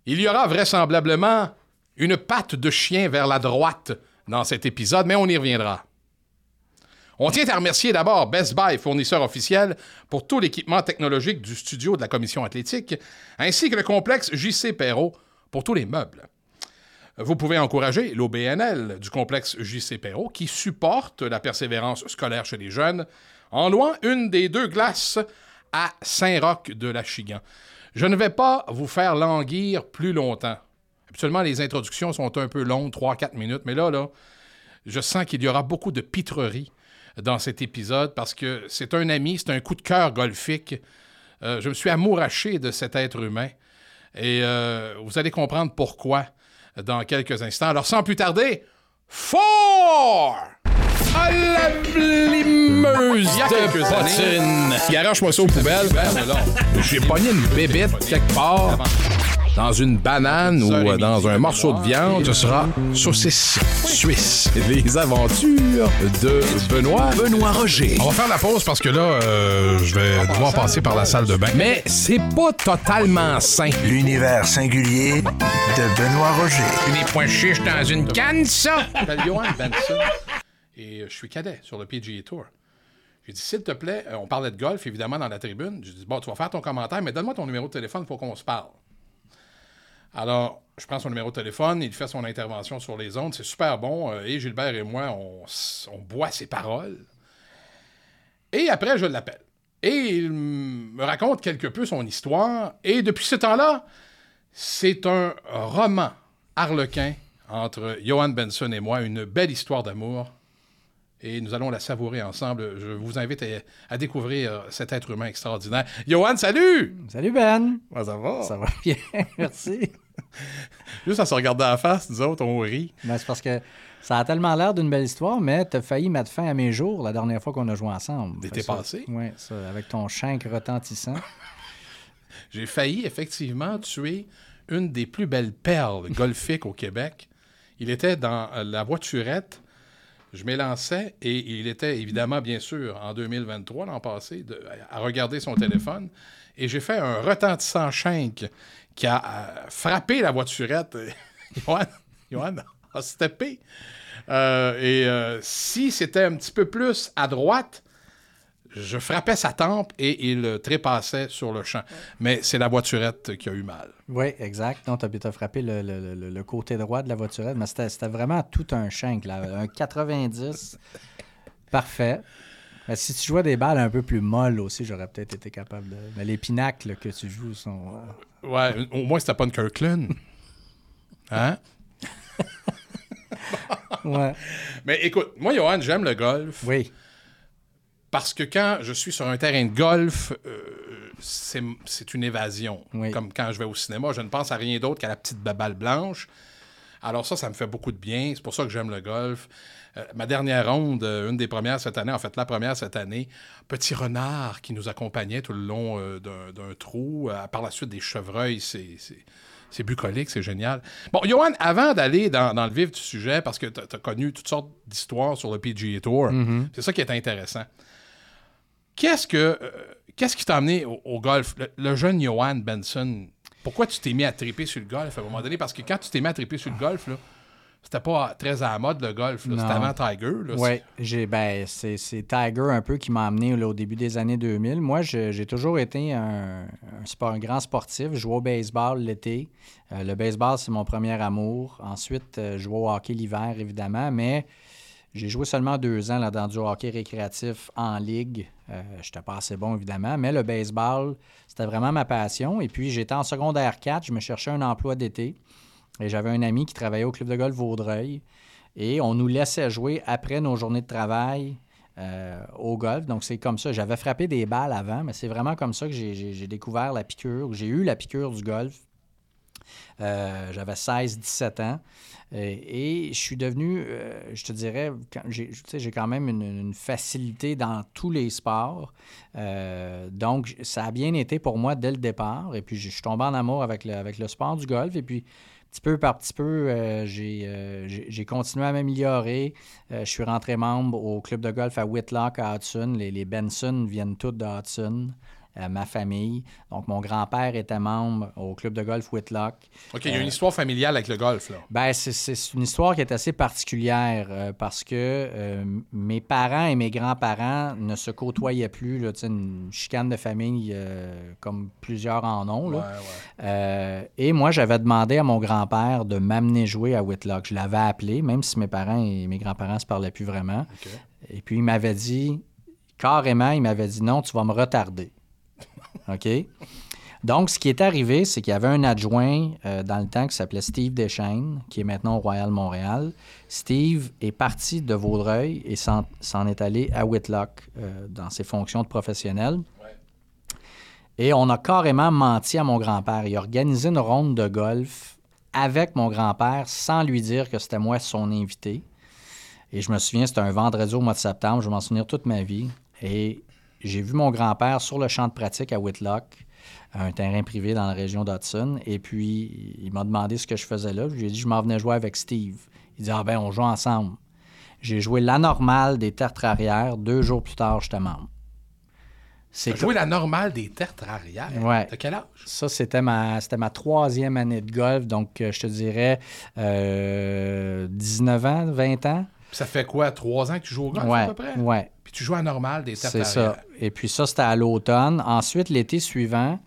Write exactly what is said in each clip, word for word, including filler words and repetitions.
Il y aura vraisemblablement une patte de chien vers la droite dans cet épisode, mais on y reviendra. On tient à remercier d'abord Best Buy, fournisseur officiel pour tout l'équipement technologique du studio de la Commission athlétique, ainsi que le complexe J C Perrot pour tous les meubles. Vous pouvez encourager l'O B N L du complexe J C Perrot qui supporte la persévérance scolaire chez les jeunes en louant une des deux glaces à Saint-Roch-de-l'Achigan. Je ne vais pas vous faire languir plus longtemps. Habituellement, les introductions sont un peu longues, trois à quatre minutes, mais là, là, je sens qu'il y aura beaucoup de pitreries dans cet épisode parce que c'est un ami, c'est un coup de cœur golfique. Euh, je me suis amouraché de cet être humain et euh, vous allez comprendre pourquoi dans quelques instants. Alors, sans plus tarder, Four! À la blimeuse de poutine! Garoche-moi ça aux poubelles. J'ai pogné une bébête quelque part. Dans une banane ou euh, dans un morceau de viande, ce sera saucisse suisse. Les aventures de Benoît. Benoît Roger. On va faire la pause parce que là, euh, je vais devoir passer par la salle de bain. Mais c'est pas totalement sain. L'univers singulier de Benoît Roger. Des pois chiches dans une canne, ça? Je m'appelle Johan Benson et je suis cadet sur le P G A Tour. J'ai dit, s'il te plaît, euh, on parlait de golf, évidemment, dans la tribune. J'ai dit, bon, tu vas faire ton commentaire, mais donne-moi ton numéro de téléphone pour qu'on se parle. Alors, je prends son numéro de téléphone, il fait son intervention sur les ondes, c'est super bon, euh, et Gilbert et moi, on, on boit ses paroles. Et après, je l'appelle. Et il me raconte quelque peu son histoire, et depuis ce temps-là, c'est un roman harlequin entre Johan Benson et moi, une belle histoire d'amour, et nous allons la savourer ensemble. Je vous invite à, à découvrir cet être humain extraordinaire. Johan, salut! Salut Ben! Comment ça va? Ça va bien, merci. Juste à se regarder à la face, nous autres, on rit. Ben, c'est parce que ça a tellement l'air d'une belle histoire, mais t'as failli mettre fin à mes jours la dernière fois qu'on a joué ensemble. L'été passé? Oui, ça, avec ton chank retentissant. J'ai failli, effectivement, tuer une des plus belles perles golfiques au Québec. Il était dans la voiturette. Je m'élançais et il était évidemment, bien sûr, en deux mille vingt-trois, l'an passé, de, à regarder son téléphone. Et j'ai fait un retentissant shank qui a euh, frappé la voiturette. Johan, Johan a steppé. Euh, et euh, si c'était un petit peu plus à droite, je frappais sa tempe et il trépassait sur le champ. Mais c'est la voiturette qui a eu mal. Oui, exact. Donc, tu as frappé le, le, le, le côté droit de la voiturette, mais c'était, c'était vraiment tout un shank, là. Un quatre-vingt-dix. Parfait. Mais si tu jouais des balles un peu plus molles aussi, j'aurais peut-être été capable de... Mais les pinacles que tu joues sont... Ouais, au moins, c'était pas une Kirkland. Hein? Ouais. Mais écoute, moi, Johan, j'aime le golf. Oui. Parce que quand je suis sur un terrain de golf, euh, c'est, c'est une évasion. Oui. Comme quand je vais au cinéma, je ne pense à rien d'autre qu'à la petite balle blanche. Alors ça, ça me fait beaucoup de bien. C'est pour ça que j'aime le golf. Euh, ma dernière ronde, euh, une des premières cette année, en fait, la première cette année, petit renard qui nous accompagnait tout le long euh, d'un, d'un trou. Euh, par la suite, des chevreuils, c'est... c'est... C'est bucolique, c'est génial. Bon, Johan, avant d'aller dans, dans le vif du sujet, parce que tu as connu toutes sortes d'histoires sur le P G A Tour, mm-hmm. c'est ça qui est intéressant. Qu'est-ce que euh, qu'est-ce qui t'a amené au, au golf? Le, le jeune Johan Benson, pourquoi tu t'es mis à triper sur le golf à un moment donné? Parce que quand tu t'es mis à triper sur le golf, là, c'était pas très à la mode, le golf. Là. C'était avant Tiger. Oui, j'ai, ben, c'est, c'est Tiger un peu qui m'a amené là, au début des années deux mille. Moi, je, j'ai toujours été un, un, sport, un grand sportif. Je jouais au baseball l'été. Euh, le baseball, c'est mon premier amour. Ensuite, euh, je jouais au hockey l'hiver, évidemment, mais j'ai joué seulement deux ans là, dans du hockey récréatif en ligue. Euh, je n'étais pas assez bon, évidemment, mais le baseball, c'était vraiment ma passion. Et puis, j'étais en secondaire quatre. Je me cherchais un emploi d'été. Et j'avais un ami qui travaillait au club de golf Vaudreuil et on nous laissait jouer après nos journées de travail euh, au golf. Donc, c'est comme ça. J'avais frappé des balles avant, mais c'est vraiment comme ça que j'ai, j'ai, j'ai découvert la piqûre. J'ai eu la piqûre du golf. Euh, j'avais seize dix-sept ans. Et, et je suis devenu, euh, je te dirais, quand j'ai, tu sais, j'ai quand même une, une facilité dans tous les sports. Euh, donc, ça a bien été pour moi dès le départ. Et puis, je suis tombé en amour avec le, avec le sport du golf. Et puis, petit peu par petit peu, euh, j'ai, euh, j'ai, j'ai continué à m'améliorer. Euh, je suis rentré membre au club de golf à Whitlock, à Hudson. Les, les Benson viennent tous de Hudson. euh, ma famille. Donc, mon grand-père était membre au club de golf Whitlock. OK, il y a une histoire familiale avec le golf, là. Ben, c'est, c'est une histoire qui est assez particulière euh, parce que euh, mes parents et mes grands-parents ne se côtoyaient plus, là, une chicane de famille euh, comme plusieurs en ont. Là. Ouais, ouais. Euh, et moi, j'avais demandé à mon grand-père de m'amener jouer à Whitlock. Je l'avais appelé, même si mes parents et mes grands-parents ne se parlaient plus vraiment. Okay. Et puis, il m'avait dit, carrément, il m'avait dit, non, tu vas me retarder. OK? Donc, ce qui est arrivé, c'est qu'il y avait un adjoint euh, dans le temps qui s'appelait Steve Deschaines, qui est maintenant au Royal Montréal. Steve est parti de Vaudreuil et s'en, s'en est allé à Whitlock euh, dans ses fonctions de professionnel. Ouais. Et on a carrément menti à mon grand-père. Il a organisé une ronde de golf avec mon grand-père sans lui dire que c'était moi son invité. Et je me souviens, c'était un vendredi au mois de septembre. Je vais m'en souvenir toute ma vie. Et j'ai vu mon grand-père sur le champ de pratique à Whitlock, un terrain privé dans la région d'Hudson. Et puis, il m'a demandé ce que je faisais là. Je lui ai dit, je m'en venais jouer avec Steve. Il dit, ah ben, on joue ensemble. J'ai joué la normale des tertres arrière. Deux jours plus tard, j'étais membre. Tu as joué la normale des tertres arrière? Ouais. De quel âge? Ça, c'était ma, c'était ma troisième année de golf. Donc, euh, je te dirais euh, dix-neuf ans, vingt ans. Puis ça fait quoi, trois ans que tu joues au golf ouais, à peu près? Oui. Puis tu joues à normale des tertres C'est arrière. ça. Et puis ça, c'était à l'automne. Ensuite, l'été suivant,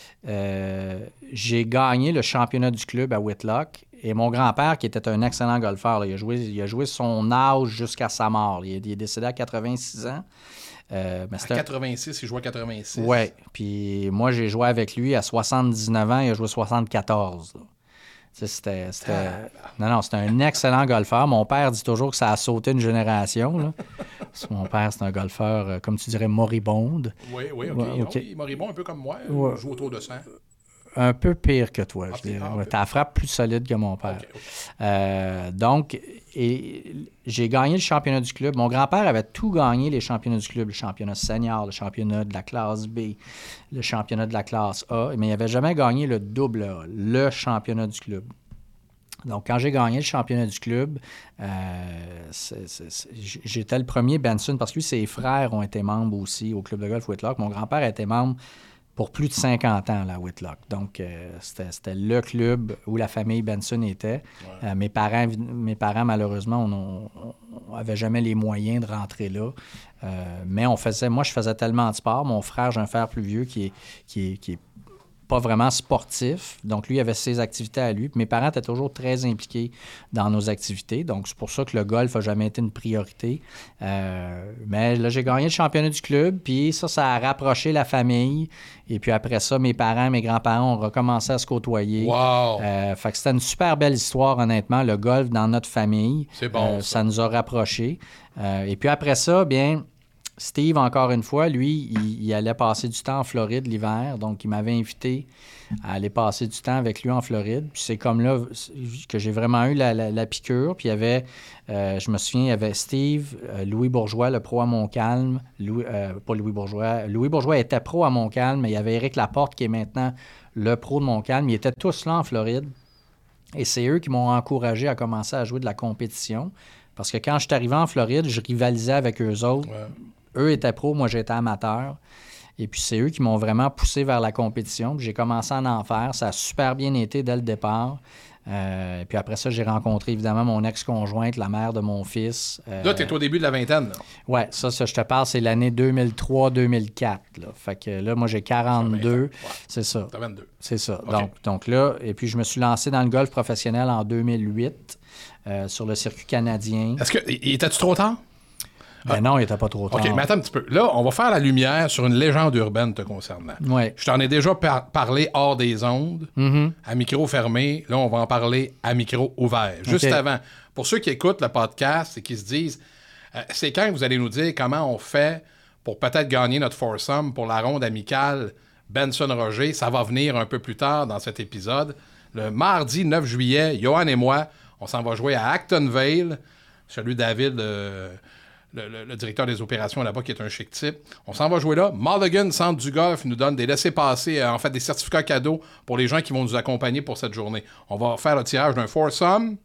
euh, j'ai gagné le championnat du club à Whitlock. Et mon grand-père, qui était un excellent golfeur, là, il, a joué, il a joué son âge jusqu'à sa mort. Il est, il est décédé à quatre-vingt-six ans. Euh, mais à quatre-vingt-six, il jouait à quatre-vingt-six. Oui. Puis moi, j'ai joué avec lui à soixante-dix-neuf ans. Il a joué soixante-quatorze. Là. C'était, c'était... Ah. Non, non, c'était un excellent golfeur. Mon père dit toujours que ça a sauté une génération. Là. Parce que mon père, c'est un golfeur, euh, comme tu dirais, moribonde. Oui, oui, OK. Ouais, okay. Oui, moribond, un peu comme moi. Ouais. Il joue autour de cent. Un peu pire que toi, ah, je dirais. Ah, ouais, t'as la frappe plus solide que mon père. Okay, okay. Euh, donc, et, j'ai gagné le championnat du club. Mon grand-père avait tout gagné, les championnats du club. Le championnat senior, le championnat de la classe B, le championnat de la classe A. Mais il n'avait jamais gagné le double A, le championnat du club. Donc, quand j'ai gagné le championnat du club, euh, c'est, c'est, c'est, j'étais le premier Benson, parce que lui, ses frères ont été membres aussi au club de golf Whitlock. Mon grand-père était membre pour plus de cinquante ans, là, à Whitlock. Donc, euh, c'était, c'était le club où la famille Benson était. Ouais. Euh, mes parents, mes parents, malheureusement, on n'avait jamais les moyens de rentrer là. Euh, mais on faisait, moi, je faisais tellement de sport. Mon frère, j'ai un frère plus vieux qui est, qui est, qui est pas vraiment sportif. Donc, lui, il avait ses activités à lui. Puis mes parents étaient toujours très impliqués dans nos activités. Donc, c'est pour ça que le golf n'a jamais été une priorité. Euh, mais là, j'ai gagné le championnat du club. Puis ça, ça a rapproché la famille. Et puis après ça, mes parents, mes grands-parents ont recommencé à se côtoyer. Wow! Euh, fait que c'était une super belle histoire, honnêtement, le golf dans notre famille. C'est bon, euh, ça. ça nous a rapprochés. Euh, et puis après ça, bien... Steve, encore une fois, lui, il, il allait passer du temps en Floride l'hiver. Donc, il m'avait invité à aller passer du temps avec lui en Floride. Puis c'est comme là que j'ai vraiment eu la, la, la piqûre. Puis il y avait, euh, je me souviens, il y avait Steve, euh, Louis Bourgeois, le pro à Montcalm. Louis, euh, pas Louis Bourgeois. Louis Bourgeois était pro à Montcalm, mais il y avait Éric Laporte qui est maintenant le pro de Montcalm. Ils étaient tous là en Floride. Et c'est eux qui m'ont encouragé à commencer à jouer de la compétition. Parce que quand je suis arrivé en Floride, je rivalisais avec eux autres. Ouais. Eux étaient pros, moi j'étais amateur. Et puis c'est eux qui m'ont vraiment poussé vers la compétition. Puis j'ai commencé à en faire. Ça a super bien été dès le départ. Euh, et puis après ça, j'ai rencontré évidemment mon ex-conjointe, la mère de mon fils. Euh, là, tu es au début de la vingtaine. Oui, ça, ça, je te parle, c'est l'année deux mille trois deux mille quatre. Là. Fait que là, moi j'ai quarante-deux. Ouais. C'est ça. T'as vingt-deux. C'est ça. Okay. Donc, donc là, et puis je me suis lancé dans le golf professionnel en deux mille huit euh, sur le circuit canadien. Est-ce que. Était-tu trop tard? Ben ah. non, il n'était pas trop tard. OK, mais attends un petit peu. Là, on va faire la lumière sur une légende urbaine te concernant. Ouais. Je t'en ai déjà par- parlé hors des ondes, mm-hmm. à micro fermé. Là, on va en parler à micro ouvert. Juste okay. avant. Pour ceux qui écoutent le podcast et qui se disent, euh, c'est quand que vous allez nous dire comment on fait pour peut-être gagner notre foursome pour la ronde amicale Benson-Roger. Ça va venir un peu plus tard dans cet épisode. Le mardi neuf juillet, Johan et moi, on s'en va jouer à Acton Vale. Celui David... Euh, Le, le, le directeur des opérations là-bas, qui est un chic type. On s'en va jouer là. Mulligan, Centre du golf, nous donne des laissez-passer, euh, en fait, des certificats cadeaux pour les gens qui vont nous accompagner pour cette journée. On va faire le tirage d'un foursome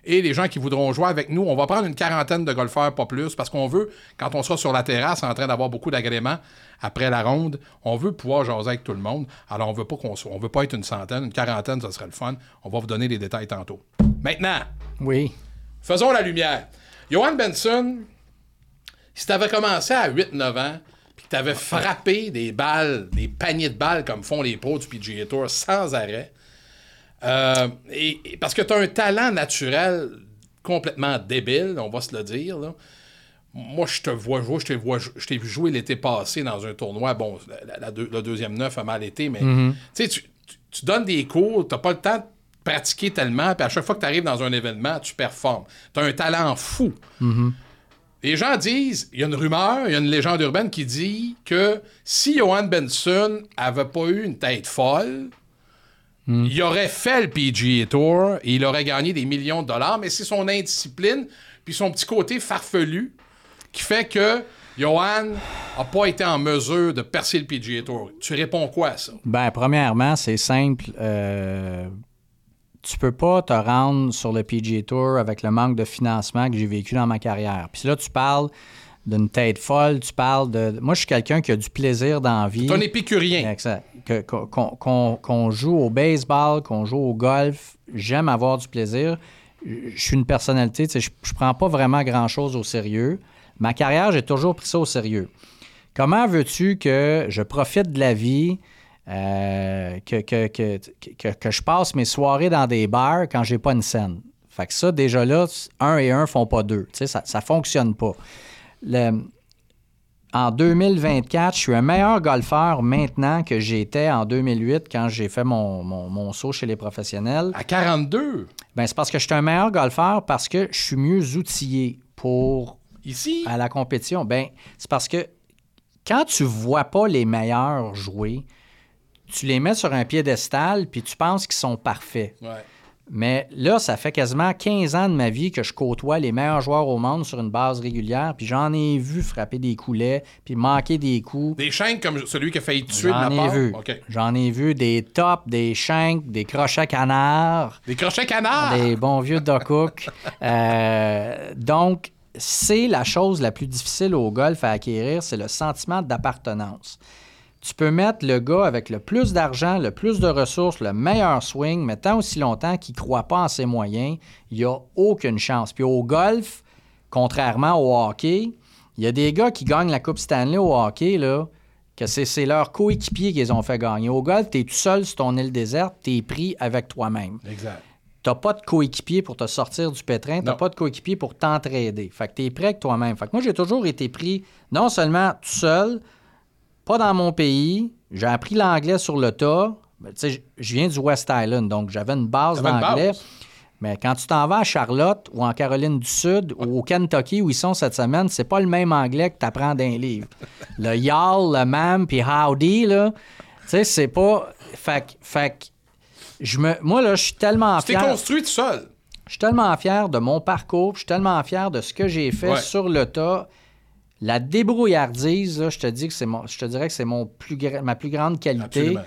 et les gens qui voudront jouer avec nous. On va prendre une quarantaine de golfeurs, pas plus, parce qu'on veut, quand on sera sur la terrasse en train d'avoir beaucoup d'agréments après la ronde, on veut pouvoir jaser avec tout le monde. Alors, on veut pas qu'on soit, on veut pas être une centaine, une quarantaine, ça serait le fun. On va vous donner les détails tantôt. Maintenant, oui. faisons la lumière. Johan Benson, si tu avais commencé à huit neuf ans, puis que tu avais frappé des balles, des paniers de balles comme font les pros du P G A Tour sans arrêt, euh, et, et parce que tu as un talent naturel complètement débile, on va se le dire, là. Moi, je te vois jouer, je t'ai, vois, je t'ai vu jouer l'été passé dans un tournoi. Bon, la, la, deux, la deuxième neuf a mal été, mais mm-hmm. tu, tu, tu donnes des cours, tu n'as pas le temps de pratiquer tellement, puis à chaque fois que tu arrives dans un événement, tu performes. Tu as un talent fou. Mm-hmm. Les gens disent, il y a une rumeur, il y a une légende urbaine qui dit que si Johan Benson avait pas eu une tête folle, mm. il aurait fait le P G A Tour et il aurait gagné des millions de dollars, mais c'est son indiscipline puis son petit côté farfelu qui fait que Johan n'a pas été en mesure de percer le P G A Tour. Tu réponds quoi à ça? Ben, premièrement, c'est simple. Euh, tu peux pas te rendre sur le P G A Tour avec le manque de financement que j'ai vécu dans ma carrière. Puis là, tu parles d'une tête folle, tu parles de... Moi, je suis quelqu'un qui a du plaisir dans la vie. C'est un épicurien. Exact. Que, qu'on, qu'on, qu'on joue au baseball, qu'on joue au golf, j'aime avoir du plaisir. Je suis une personnalité, tu sais, je, je prends pas vraiment grand-chose au sérieux. Ma carrière, j'ai toujours pris ça au sérieux. Comment veux-tu que je profite de la vie, euh, que, que, que, que, que je passe mes soirées dans des bars quand j'ai pas une scène? Fait que ça, déjà là, un et un font pas deux. Tu sais, ça, ça fonctionne pas. Le, en deux mille vingt-quatre, je suis un meilleur golfeur maintenant que j'étais en deux mille huit quand j'ai fait mon, mon, mon saut chez les professionnels. À quarante-deux? Bien, c'est parce que je suis un meilleur golfeur parce que je suis mieux outillé pour... Ici? À la compétition. Bien, c'est parce que quand tu vois pas les meilleurs jouer, tu les mets sur un piédestal puis tu penses qu'ils sont parfaits. Ouais. Mais là, ça fait quasiment quinze ans de ma vie que je côtoie les meilleurs joueurs au monde sur une base régulière, puis j'en ai vu frapper des coulets, puis manquer des coups. Des shanks comme celui qui a failli tuer J'en de ma part? ai vu. Okay. J'en ai vu des tops, des shanks, des crochets canards. Des crochets canards? Des bons vieux Doc Hook. euh, donc, c'est la chose la plus difficile au golf à acquérir, c'est le sentiment d'appartenance. Tu peux mettre le gars avec le plus d'argent, le plus de ressources, le meilleur swing, mais tant aussi longtemps qu'il ne croit pas en ses moyens, il n'y a aucune chance. Puis au golf, contrairement au hockey, il y a des gars qui gagnent la Coupe Stanley au hockey, là, que c'est, c'est leurs coéquipiers qui les ont fait gagner. Au golf, tu es tout seul sur ton île déserte, tu es pris avec toi-même. Exact. Tu n'as pas de coéquipier pour te sortir du pétrin, tu n'as pas de coéquipier pour t'entraider. Fait que tu es prêt avec toi-même. Fait que moi, j'ai toujours été pris non seulement tout seul, pas dans mon pays, j'ai appris l'anglais sur le tas. Ben, tu sais, je viens du West Island, donc j'avais une base T'avais d'anglais. Une base. Mais quand tu t'en vas à Charlotte ou en Caroline du Sud ouais. ou au Kentucky où ils sont cette semaine, c'est pas le même anglais que tu apprends dans un livre. Le y'all, le ma'am, puis howdy, là, tu sais, c'est pas... Fait que... Fait que je me... Moi, là, je suis tellement tu fier... Tu t'es construit tout seul. Je suis tellement fier de mon parcours, je suis tellement fier de ce que j'ai fait ouais. sur le tas. La débrouillardise, là, je te dis que c'est mon, je te dirais que c'est mon plus gra- ma plus grande qualité.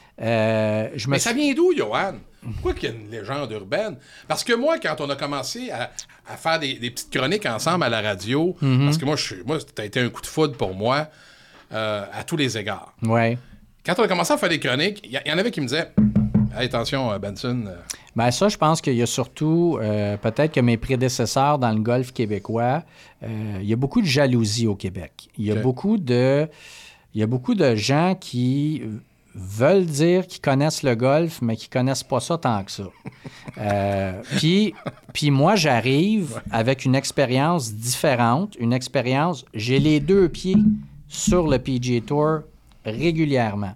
Euh, je me Mais suis... ça vient d'où, Johan? Pourquoi qu'il y a une légende urbaine? Parce que moi, quand on a commencé à, à faire des, des petites chroniques ensemble à la radio, mm-hmm. parce que moi, je, moi, ça a été un coup de foudre pour moi euh, à tous les égards. Ouais. Quand on a commencé à faire des chroniques, il y, y en avait qui me disaient hey, « Attention, Benson... Euh... » Bien, ça, je pense qu'il y a surtout, euh, peut-être que mes prédécesseurs dans le golf québécois, euh, il y a beaucoup de jalousie au Québec. Il y a okay. beaucoup de, il y a beaucoup de gens qui veulent dire qu'ils connaissent le golf, mais qui connaissent pas ça tant que ça. euh, puis, puis moi, j'arrive avec une expérience différente, une expérience, j'ai les deux pieds sur le P G A Tour régulièrement.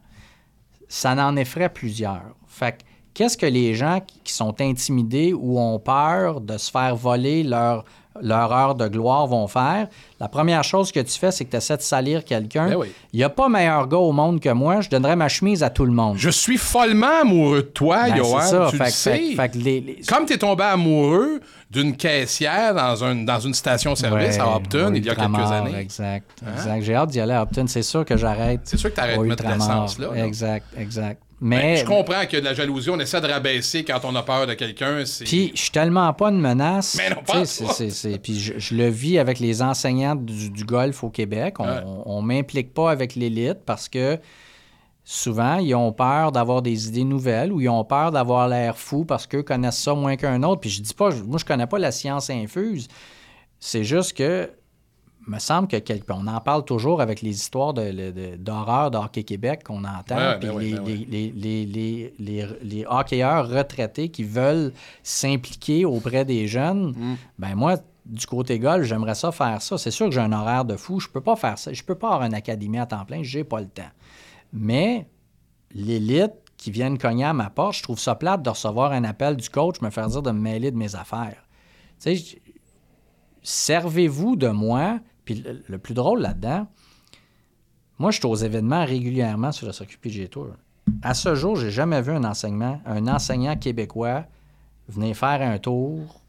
Ça n'en effraie plusieurs. Fait que qu'est-ce que les gens qui sont intimidés ou ont peur de se faire voler leur, leur heure de gloire vont faire? La première chose que tu fais, c'est que tu essaies de salir quelqu'un. Ben oui. Il n'y a pas meilleur gars au monde que moi. Je donnerais ma chemise à tout le monde. Je suis follement amoureux de toi, ben, Johan. C'est ça. Tu fait, le sais. Fait, fait les, les... Comme tu es tombé amoureux d'une caissière dans, un, dans une station-service ouais, à Upton il y a quelques années. Exact, hein? exact. J'ai hâte d'y aller à Upton. C'est sûr que j'arrête. C'est sûr que tu arrêtes de mettre l'essence là. Exact, exact. Mais Ben, je comprends que de la jalousie, on essaie de rabaisser quand on a peur de quelqu'un. C'est... Puis, je suis tellement pas une menace. Mais non, pas c'est, c'est, c'est, Puis, je, je le vis avec les enseignants du, du golf au Québec. On, ouais. on, on m'implique pas avec l'élite parce que souvent, ils ont peur d'avoir des idées nouvelles ou ils ont peur d'avoir l'air fou parce qu'eux connaissent ça moins qu'un autre. Puis, je dis pas, moi, je connais pas la science infuse. C'est juste que me semble que quelque... on en parle toujours avec les histoires de, de, d'horreur de Hockey Québec qu'on entend, ouais, puis ben les, oui, ben les, oui. les, les, les, les, les hockeyeurs retraités qui veulent s'impliquer auprès des jeunes. Mm. Ben moi, du côté golf, j'aimerais ça faire ça. C'est sûr que j'ai un horaire de fou, je peux pas faire ça. Je peux pas avoir une académie à temps plein, j'ai pas le temps. Mais l'élite qui viennent cogner à ma porte, je trouve ça plate de recevoir un appel du coach, me faire dire de me mêler de mes affaires. Tu sais, servez-vous de moi. Puis le, le plus drôle là-dedans, moi, je suis aux événements régulièrement sur le circuit P G A Tour. À ce jour, j'ai jamais vu un enseignement, un enseignant québécois venir faire un tour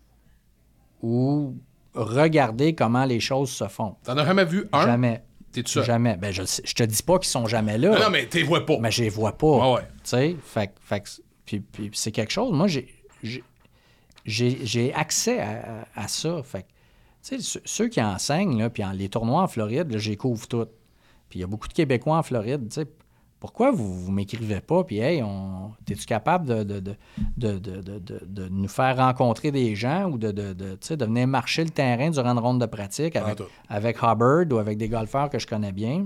ou regarder comment les choses se font. T'en as jamais vu un? Jamais. T'es tout seul? Jamais. Ben, je, je te dis pas qu'ils sont jamais là. Non, non mais t'es vois pas. Mais je les vois pas. Ah ouais. Tu sais, fait, fait, puis, puis c'est quelque chose. Moi, j'ai, j'ai, j'ai, j'ai accès à, à, à ça. Fait tu sais, ceux qui enseignent, là, puis en, les tournois en Floride, là, j'y couvre tout. Puis il y a beaucoup de Québécois en Floride. Tu sais, pourquoi vous ne m'écrivez pas? Puis, hey, on, es-tu capable de, de, de, de, de, de, de, de nous faire rencontrer des gens ou de, de, de, tu sais, de venir marcher le terrain durant une ronde de pratique avec, avec Hubbard ou avec des golfeurs que je connais bien?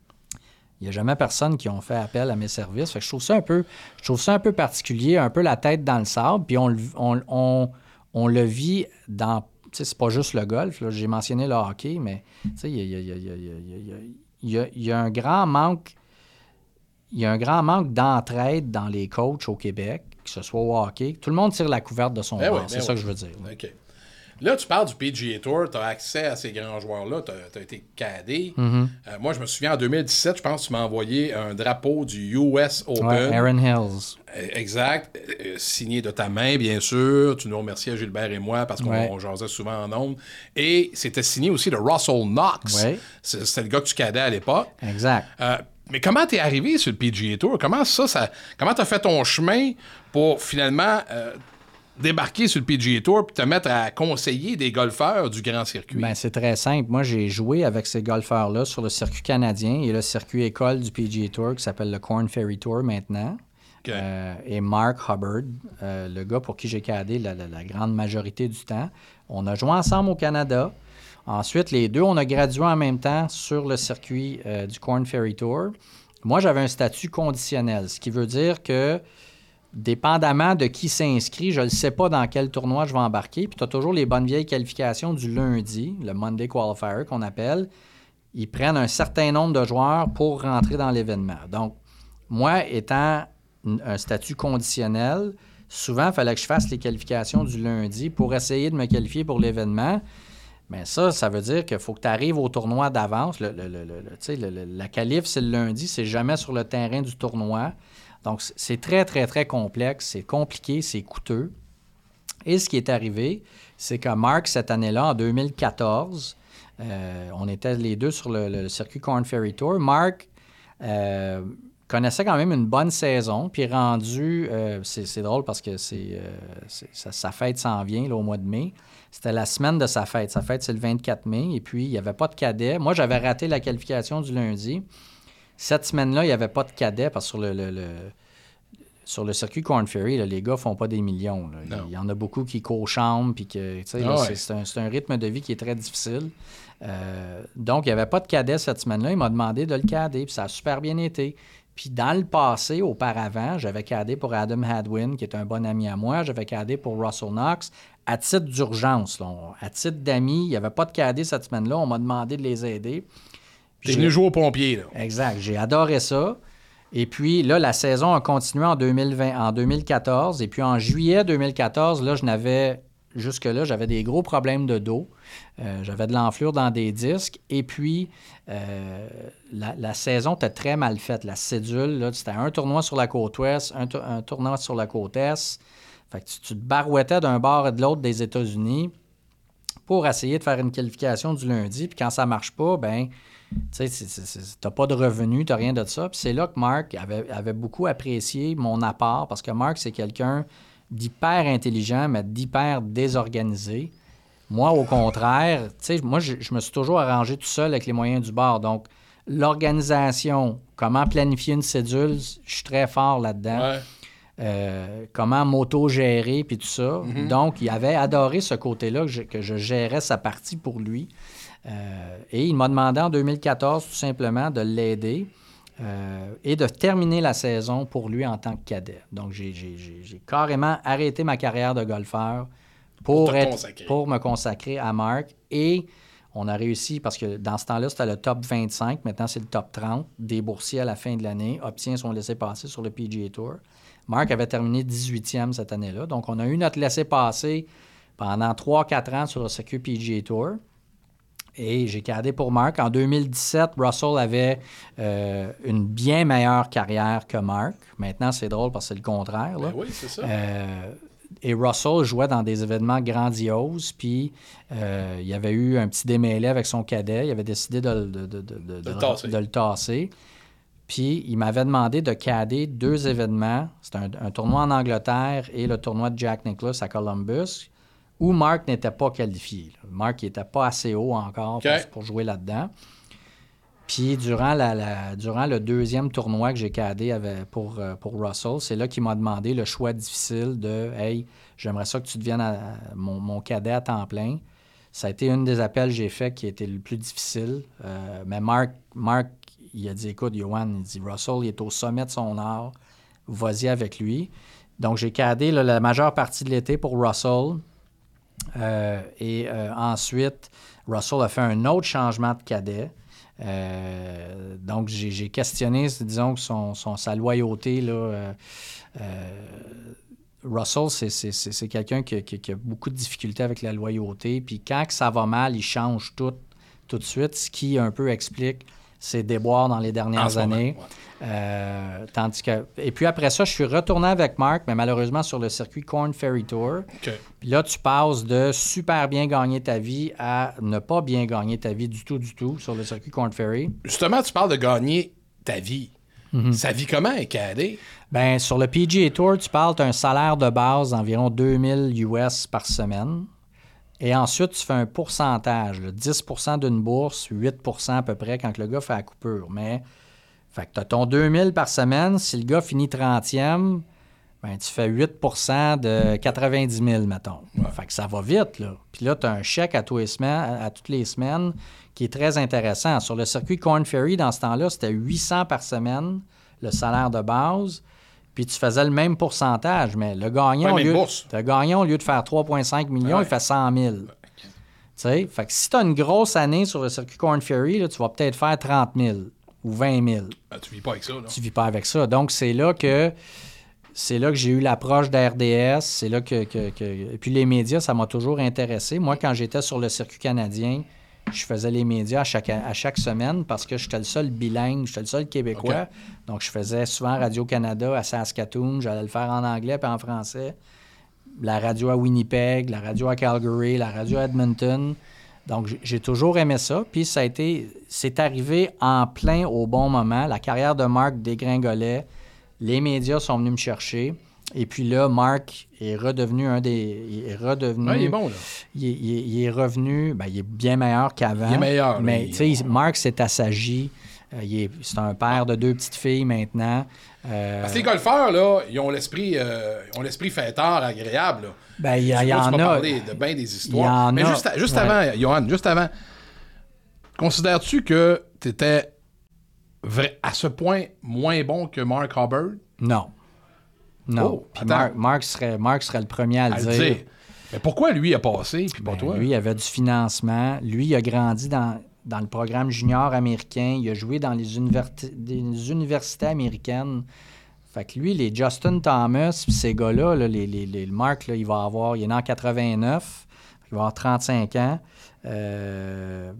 Il n'y a jamais personne qui ont fait appel à mes services. Fait que je trouve ça un peu, je trouve ça un peu particulier, un peu la tête dans le sable. Puis on, on, on, on le vit dans... Tu sais, c'est pas juste le golf. Là. J'ai mentionné le hockey, mais il y a, y a, y a, y a, y a, y a un grand manque... Il y a un grand manque d'entraide dans les coachs au Québec, que ce soit au hockey. Tout le monde tire la couverte de son ben bord. Oui, c'est ben ça oui. que je veux dire. OK. Là, tu parles du P G A Tour, tu as accès à ces grands joueurs-là, tu as été cadé. Mm-hmm. Euh, moi, je me souviens, en deux mille dix-sept, je pense que tu m'as envoyé un drapeau du U S Open. Ouais, Aaron Hills. Euh, exact. Euh, signé de ta main, bien sûr. Tu nous remerciais, Gilbert et moi, parce qu'on ouais. on jasait souvent en ondes. Et c'était signé aussi de Russell Knox. Ouais. C'est, c'était le gars que tu cadais à l'époque. Exact. Euh, mais comment t'es arrivé sur le P G A Tour? Comment ça, ça comment t'as fait ton chemin pour finalement euh, débarquer sur le P G A Tour et te mettre à conseiller des golfeurs du grand circuit? Ben, c'est très simple. Moi, j'ai joué avec ces golfeurs-là sur le circuit canadien et le circuit école du P G A Tour qui s'appelle le Korn Ferry Tour maintenant. Okay. Euh, et Mark Hubbard, euh, le gars pour qui j'ai cadé la, la, la grande majorité du temps. On a joué ensemble au Canada. Ensuite, les deux, on a gradué en même temps sur le circuit euh, du Korn Ferry Tour. Moi, j'avais un statut conditionnel, ce qui veut dire que, dépendamment de qui s'inscrit, je ne sais pas dans quel tournoi je vais embarquer. Puis tu as toujours les bonnes vieilles qualifications du lundi, le Monday Qualifier qu'on appelle. Ils prennent un certain nombre de joueurs pour rentrer dans l'événement. Donc, moi, étant un statut conditionnel, souvent, il fallait que je fasse les qualifications du lundi pour essayer de me qualifier pour l'événement. Bien, ça, ça veut dire qu'il faut que tu arrives au tournoi d'avance. Le, le, le, le, le, le, la qualif, c'est le lundi, c'est jamais sur le terrain du tournoi. Donc, c'est très, très, très complexe, c'est compliqué, c'est coûteux. Et ce qui est arrivé, c'est que Mark, cette année-là, en deux mille quatorze, euh, on était les deux sur le, le circuit Korn Ferry Tour. Mark euh, connaissait quand même une bonne saison, puis rendu, euh, c'est, c'est drôle parce que c'est, euh, c'est, sa, sa fête s'en vient là, au mois de mai. C'était la semaine de sa fête. Sa fête, c'est le vingt-quatre mai, et puis il n'y avait pas de cadet. Moi, j'avais raté la qualification du lundi. Cette semaine-là, il n'y avait pas de cadet parce que sur le, le, le, sur le circuit Korn Ferry, là, les gars ne font pas des millions. Là. Il y en a beaucoup qui courent puis que ah là, ouais. c'est, c'est, un, c'est un rythme de vie qui est très difficile. Euh, donc, il n'y avait pas de cadet cette semaine-là. Il m'a demandé de le cader, puis ça a super bien été. Puis dans le passé, auparavant, j'avais cadé pour Adam Hadwin, qui est un bon ami à moi. J'avais cadé pour Russell Knox à titre d'urgence. Là. On, à titre d'amis, il n'y avait pas de cadet cette semaine-là. On m'a demandé de les aider. T'es venu jouer aux pompiers, là. Exact. J'ai adoré ça. Et puis là, la saison a continué en, deux mille vingt, en deux mille quatorze. Et puis en juillet deux mille quatorze, là, je n'avais... Jusque-là, j'avais des gros problèmes de dos. Euh, j'avais de l'enflure dans des disques. Et puis, euh, la, la saison était très mal faite. La cédule, là, c'était un tournoi sur la côte ouest, un, to- un tournoi sur la côte est. Fait que tu, tu te barouettais d'un bord et de l'autre des États-Unis pour essayer de faire une qualification du lundi. Puis quand ça ne marche pas, ben Tu sais, t'as pas de revenus, t'as rien de ça. Puis c'est là que Mark avait, avait beaucoup apprécié mon apport, parce que Mark, c'est quelqu'un d'hyper intelligent, mais d'hyper désorganisé. Moi, au contraire, tu sais, moi, je, je me suis toujours arrangé tout seul avec les moyens du bord. Donc, l'organisation, comment planifier une cédule, je suis très fort là-dedans. Ouais. Euh, comment m'auto-gérer, puis tout ça. Mm-hmm. Donc, il avait adoré ce côté-là, que je, que je gérais sa partie pour lui. Euh, et il m'a demandé en deux mille quatorze, tout simplement, de l'aider euh, et de terminer la saison pour lui en tant que cadet. Donc, j'ai, j'ai, j'ai, j'ai carrément arrêté ma carrière de golfeur pour, pour, être, pour me consacrer à Mark. Et on a réussi, parce que dans ce temps-là, c'était le top vingt-cinq. Maintenant, c'est le top trente. Des boursiers à la fin de l'année obtient son laissez-passer sur le P G A Tour. Mark avait terminé dix-huitième cette année-là. Donc, on a eu notre laissez-passer pendant trois quatre ans sur le circuit P G A Tour. Et j'ai cadé pour Mark. En deux mille dix-sept, Russell avait euh, une bien meilleure carrière que Mark. Maintenant, c'est drôle parce que c'est le contraire. Là. Ben oui, c'est ça. Euh, et Russell jouait dans des événements grandioses. Puis, euh, il y avait eu un petit démêlé avec son cadet. Il avait décidé de, de, de, de, de, de, le, de, tasser. de le tasser. Puis, il m'avait demandé de cader deux événements. C'était un, un tournoi en Angleterre et le tournoi de Jack Nicklaus à Columbus, où Mark n'était pas qualifié. Là. Mark n'était pas assez haut encore okay. pour, pour jouer là-dedans. Puis, durant, la, la, durant le deuxième tournoi que j'ai cadé avec, pour, pour Russell, c'est là qu'il m'a demandé le choix difficile de « Hey, j'aimerais ça que tu deviennes à, à, mon, mon cadet à temps plein. » Ça a été une des appels que j'ai fait qui a été le plus difficile. Euh, mais Mark, Mark, il a dit « Écoute, Johan, il dit Russell, il est au sommet de son art. Vas-y avec lui. » Donc, j'ai cadé là, la majeure partie de l'été pour Russell. Euh, et euh, ensuite, Russell a fait un autre changement de cadet. Euh, donc, j'ai, j'ai questionné, disons, son, son, sa loyauté. Là, euh, euh, Russell, c'est, c'est, c'est, c'est quelqu'un qui, qui, qui a beaucoup de difficultés avec la loyauté. Puis quand ça va mal, il change tout, tout de suite, ce qui un peu explique ses déboires dans les dernières années. Moment, ouais. Euh, tandis que... Et puis après ça, je suis retourné avec Mark, mais malheureusement sur le circuit Korn Ferry Tour. Okay. Puis là, tu passes de super bien gagner ta vie à ne pas bien gagner ta vie du tout, du tout sur le circuit Korn Ferry. Justement, tu parles de gagner ta vie. Mm-hmm. Sa vie comment est cadée? Bien, sur le P G A Tour, tu parles d'un salaire de base d'environ deux mille U S par semaine. Et ensuite, tu fais un pourcentage, là, dix pour cent d'une bourse, huit pour cent à peu près quand le gars fait la coupure. Mais, fait que tu as ton deux mille par semaine. Si le gars finit trentième, ben, tu fais huit pour cent de quatre-vingt-dix mille, mettons. Ouais. Fait que ça va vite, là. Puis là, tu as un chèque à, tous les semaines, à toutes les semaines qui est très intéressant. Sur le circuit Korn Ferry, dans ce temps-là, c'était huit cents par semaine, le salaire de base. Puis tu faisais le même pourcentage, mais le gagnant, ouais, au, lieu, le gagnant au lieu de faire trois virgule cinq millions, ouais. il fait cent mille. Okay. Tu sais, fait que si tu as une grosse année sur le circuit Korn Ferry, là, tu vas peut-être faire trente mille ou vingt mille. Ah, tu vis pas avec ça, là. Tu vis pas avec ça. Donc, c'est là que c'est là que j'ai eu l'approche d'R D S. C'est là que, que, que... Et puis les médias, ça m'a toujours intéressé. Moi, quand j'étais sur le circuit canadien, je faisais les médias à chaque, à chaque semaine parce que j'étais le seul bilingue, j'étais le seul Québécois. Okay. Donc, je faisais souvent Radio-Canada à Saskatoon. J'allais le faire en anglais puis en français. La radio à Winnipeg, la radio à Calgary, la radio à Edmonton. Donc, j'ai toujours aimé ça. Puis, ça a été... C'est arrivé en plein au bon moment. La carrière de Mark dégringolait. Les médias sont venus me chercher. Et puis là, Mark est redevenu un des... Il est redevenu... Ouais, il est bon, là. Il est, il est, il est revenu... Ben, il est bien meilleur qu'avant. Il est meilleur. Mais, tu sais, Mark s'est assagi. Euh, il est, c'est un père de deux petites filles maintenant. Euh... Parce que les golfeurs, là, ils ont l'esprit, euh, ils ont l'esprit fêteur, agréable, là. Ben, il y, y en a... parler de bien des histoires. Mais a... juste, juste ouais. avant, Johan, juste avant, considères-tu que tu étais vrai, à ce point moins bon que Mark Hubbard? Non. Non. Oh, puis Mark, Mark, serait, Mark serait le premier à le, à dire. dire. Mais pourquoi lui a passé, puis pas ben, toi? Lui, il avait du financement. Lui, il a grandi dans, dans le programme junior américain. Il a joué dans les, univers- des universités américaines. Fait que lui, les Justin Thomas, ces gars-là, là, les, les, les, le Mark, là, il va avoir... Il est né en quatre-vingt-neuf. Il va avoir trente-cinq ans. Euh...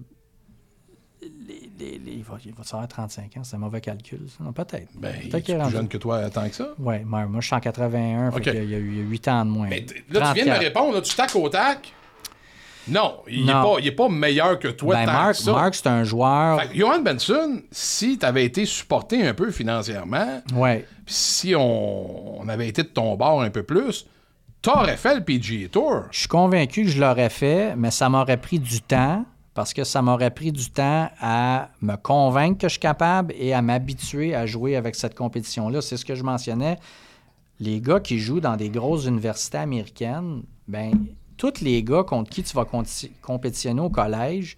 Les, les, les, il va, il va avoir trente-cinq ans, c'est un mauvais calcul. Ça. Non, peut-être. Ben, peut-être qu'il est plus jeune que toi tant que ça? Oui, moi, moi je suis en quatre-vingt-un, okay. Fait il, y a, il y a huit ans de moins. Mais là, tu viens de me répondre, là, tu tac au tac. Non, il n'est pas, pas meilleur que toi. Ben tant Mark, que ça. Mark, c'est un joueur... Fait que Johan Benson, si tu avais été supporté un peu financièrement, ouais. pis si on, on avait été de ton bord un peu plus, t'aurais fait le P G A Tour. Je suis convaincu que je l'aurais fait, mais ça m'aurait pris du temps, parce que ça m'aurait pris du temps à me convaincre que je suis capable et à m'habituer à jouer avec cette compétition-là. C'est ce que je mentionnais. Les gars qui jouent dans des grosses universités américaines, ben tous les gars contre qui tu vas compé- compétitionner au collège,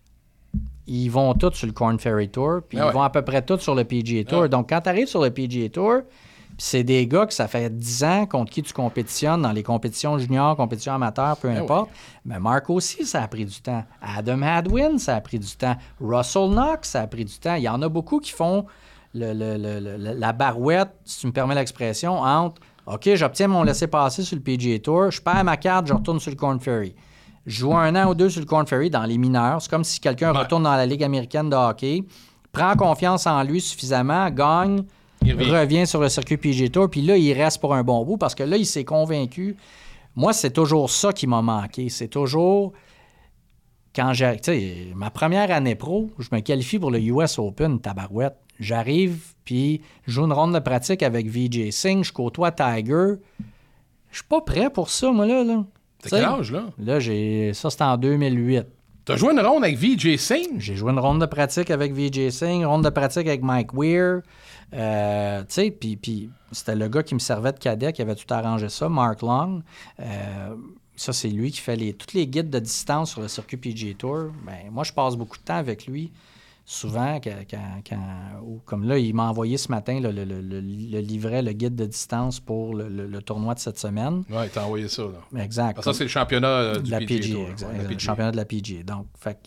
ils vont tous sur le Korn Ferry Tour, puis ah ils ouais. vont à peu près tous sur le P G A Tour. Ah ouais. Donc, quand tu arrives sur le P G A Tour, c'est des gars que ça fait dix ans contre qui tu compétitionnes dans les compétitions juniors, compétitions amateurs, peu ah importe. Mais Mark aussi, ça a pris du temps. Adam Hadwin, ça a pris du temps. Russell Knox, ça a pris du temps. Il y en a beaucoup qui font le, le, le, le, la barouette, si tu me permets l'expression, entre « OK, j'obtiens mon laissez-passer sur le P G A Tour, je perds ma carte, je retourne sur le Korn Ferry. » Je joue un an ou deux sur le Korn Ferry dans les mineurs. C'est comme si quelqu'un ouais. retourne dans la Ligue américaine de hockey, prend confiance en lui suffisamment, gagne, il revient. revient sur le circuit P G A Tour, puis là, il reste pour un bon bout parce que là, il s'est convaincu. Moi, c'est toujours ça qui m'a manqué. C'est toujours... Quand j'ai... Tu sais, ma première année pro, je me qualifie pour le U S Open, tabarouette. J'arrive, puis je joue une ronde de pratique avec Vijay Singh, je côtoie Tiger. Je suis pas prêt pour ça, moi, là. là. T'as quel âge, là? Là, j'ai... Ça, c'était en deux mille huit. T'as joué une ronde avec Vijay Singh? J'ai joué une ronde de pratique avec Vijay Singh, ronde de pratique avec Mike Weir. Euh, tu sais, puis, puis c'était le gars qui me servait de cadet qui avait tout arrangé ça, Mark Long. Euh, ça, c'est lui qui fait les, tous les guides de distance sur le circuit P G A Tour. Ben, moi, je passe beaucoup de temps avec lui. Souvent, quand, quand, quand, ou comme là, il m'a envoyé ce matin là, le, le, le, le livret, le guide de distance pour le, le, le tournoi de cette semaine. Oui, il t'a envoyé ça. Là. Exact. Ça, c'est le championnat euh, du de la P G A. P G A, Tour, exact, ouais, la P G A. le championnat de la P G A. Donc, fait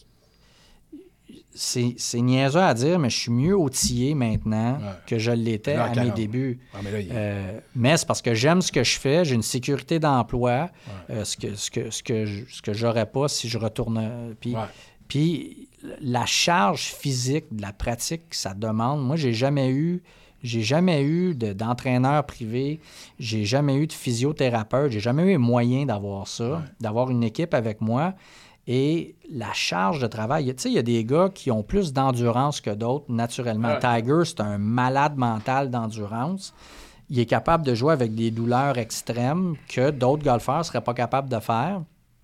c'est, c'est niaiseux à dire, mais je suis mieux outillé maintenant ouais. que je l'étais là, à mes débuts. Ah, mais, là, il... euh, mais c'est parce que j'aime ce que je fais, j'ai une sécurité d'emploi, ouais. euh, ce que ce que ce que je, ce que j'aurais pas si je retourne. Puis, ouais. puis la charge physique de la pratique que ça demande, moi j'ai jamais eu j'ai jamais eu de, d'entraîneur privé, j'ai jamais eu de physiothérapeute, j'ai jamais eu les moyens d'avoir ça, ouais. d'avoir une équipe avec moi. Et la charge de travail, tu sais, il y a des gars qui ont plus d'endurance que d'autres, naturellement. Ouais. Tiger, c'est un malade mental d'endurance. Il est capable de jouer avec des douleurs extrêmes que d'autres golfeurs ne seraient pas capables de faire.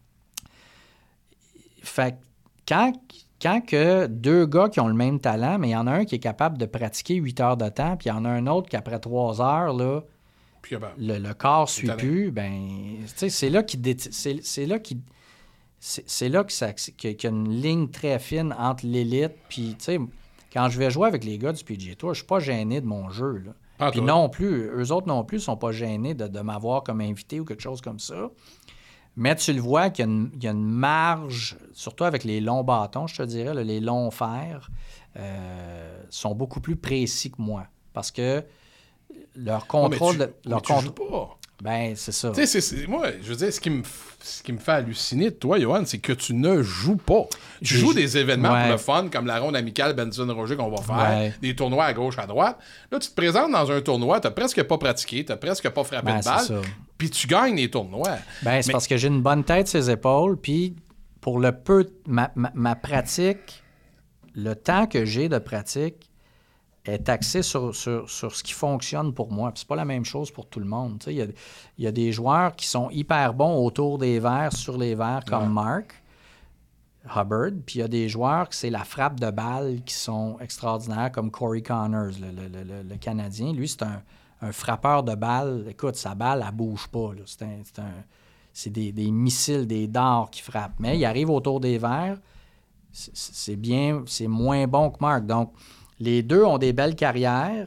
Fait que quand, quand que deux gars qui ont le même talent, mais il y en a un qui est capable de pratiquer huit heures de temps, puis il y en a un autre qui, après trois heures, là, puis, ben, le, le corps ne suit plus, ben, tu sais, c'est là qu'il... Dé- c'est, c'est là qu'il C'est, c'est là que ça, qu'il y a une ligne très fine entre l'élite. Puis, tu sais, quand je vais jouer avec les gars du P G A Tour, je suis pas gêné de mon jeu. Là. Ah, puis non plus, eux autres non plus sont pas gênés de, de m'avoir comme invité ou quelque chose comme ça. Mais tu le vois qu'il y a une, il y a une marge, surtout avec les longs bâtons, je te dirais, là, les longs fers, euh, sont beaucoup plus précis que moi. Parce que leur contrôle... Oh, mais tu, de, leur mais tu joues pas. Ben, c'est ça. Tu sais, c'est, c'est, moi, je veux dire, ce qui me, ce qui me fait halluciner de toi, Johan, c'est que tu ne joues pas. Tu J'ai joues des événements ouais. pour le fun, comme la ronde amicale Benson-Roger qu'on va faire, ouais. des tournois à gauche, à droite. Là, tu te présentes dans un tournoi, tu n'as presque pas pratiqué, tu n'as presque pas frappé ben, de balle, puis tu gagnes les tournois. Ben, c'est Mais... parce que j'ai une bonne tête sur les épaules, puis pour le peu... Ma, ma, ma pratique, le temps que j'ai de pratique est axé sur, sur, sur ce qui fonctionne pour moi. Puis c'est pas la même chose pour tout le monde. Il y a, y a des joueurs qui sont hyper bons autour des verres, sur les verres, comme ouais. Mark Hubbard. Puis il y a des joueurs que c'est la frappe de balle qui sont extraordinaires, comme Corey Connors, le, le, le, le Canadien. Lui, c'est un, un frappeur de balle. Écoute, sa balle, elle bouge pas. Là. C'est, un, c'est, un, c'est des, des missiles, des dards qui frappent. Mais il arrive autour des verres. C'est, c'est bien, c'est moins bon que Mark. Donc, les deux ont des belles carrières.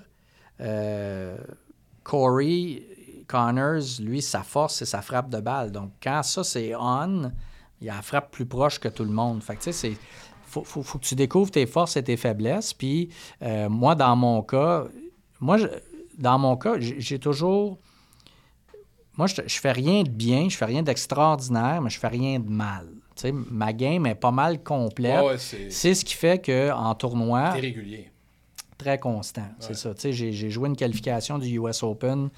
Euh, Corey Connors, lui, sa force, c'est sa frappe de balle. Donc, quand ça, c'est on, il a la frappe plus proche que tout le monde. Fait que, tu sais, c'est... Faut, faut, faut que tu découvres tes forces et tes faiblesses. Puis, euh, moi, dans mon cas... Moi, je, dans mon cas, j'ai, j'ai toujours... Moi, je, je fais rien de bien, je fais rien d'extraordinaire, mais je fais rien de mal. Tu sais, ma game est pas mal complète. Oh ouais, c'est... c'est ce qui fait qu'en tournoi... T'es régulier. Très constant, ouais. c'est ça. Tu sais, j'ai, j'ai joué une qualification du U S Open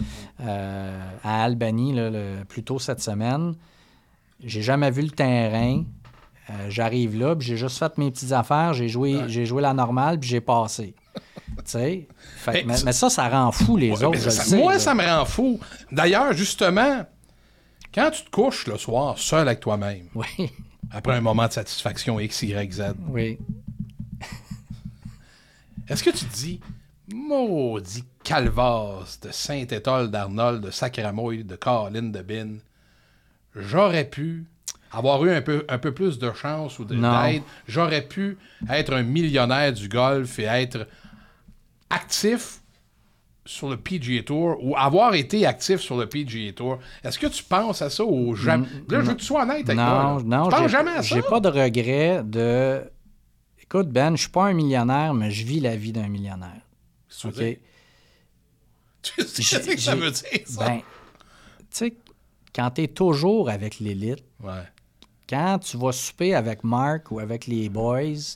euh, à Albany là, le, plus tôt cette semaine. J'ai jamais vu le terrain Euh, j'arrive là, puis j'ai juste fait mes petites affaires, j'ai joué, ouais. j'ai joué la normale, puis j'ai passé. Tu sais? Mais, mais, mais ça, ça rend fou les ouais, autres, je ça, le sais. Moi, là. ça me rend fou. D'ailleurs, justement, quand tu te couches le soir seul avec toi-même, oui. après un moment de satisfaction X, Y, Z, oui. est-ce que tu te dis, maudit calvasse de Saint-Étoile d'Arnold, de Sacramouille, de Caroline de Bin, j'aurais pu avoir eu un peu, un peu plus de chance ou de, d'aide, j'aurais pu être un millionnaire du golf et être actif sur le P G A Tour ou avoir été actif sur le P G A Tour. Est-ce que tu penses à ça ou jamais? Là, je veux que tu sois honnête avec non, moi. Là. Non, tu penses j'ai, jamais à ça? J'ai pas de regret de... Écoute, Ben, je suis pas un millionnaire, mais je vis la vie d'un millionnaire. C'est OK? Tu sais qu'est-ce que ça veut dire, ça? Ben, tu sais, quand t'es toujours avec l'élite, ouais. quand tu vas souper avec Mark ou avec les boys, tu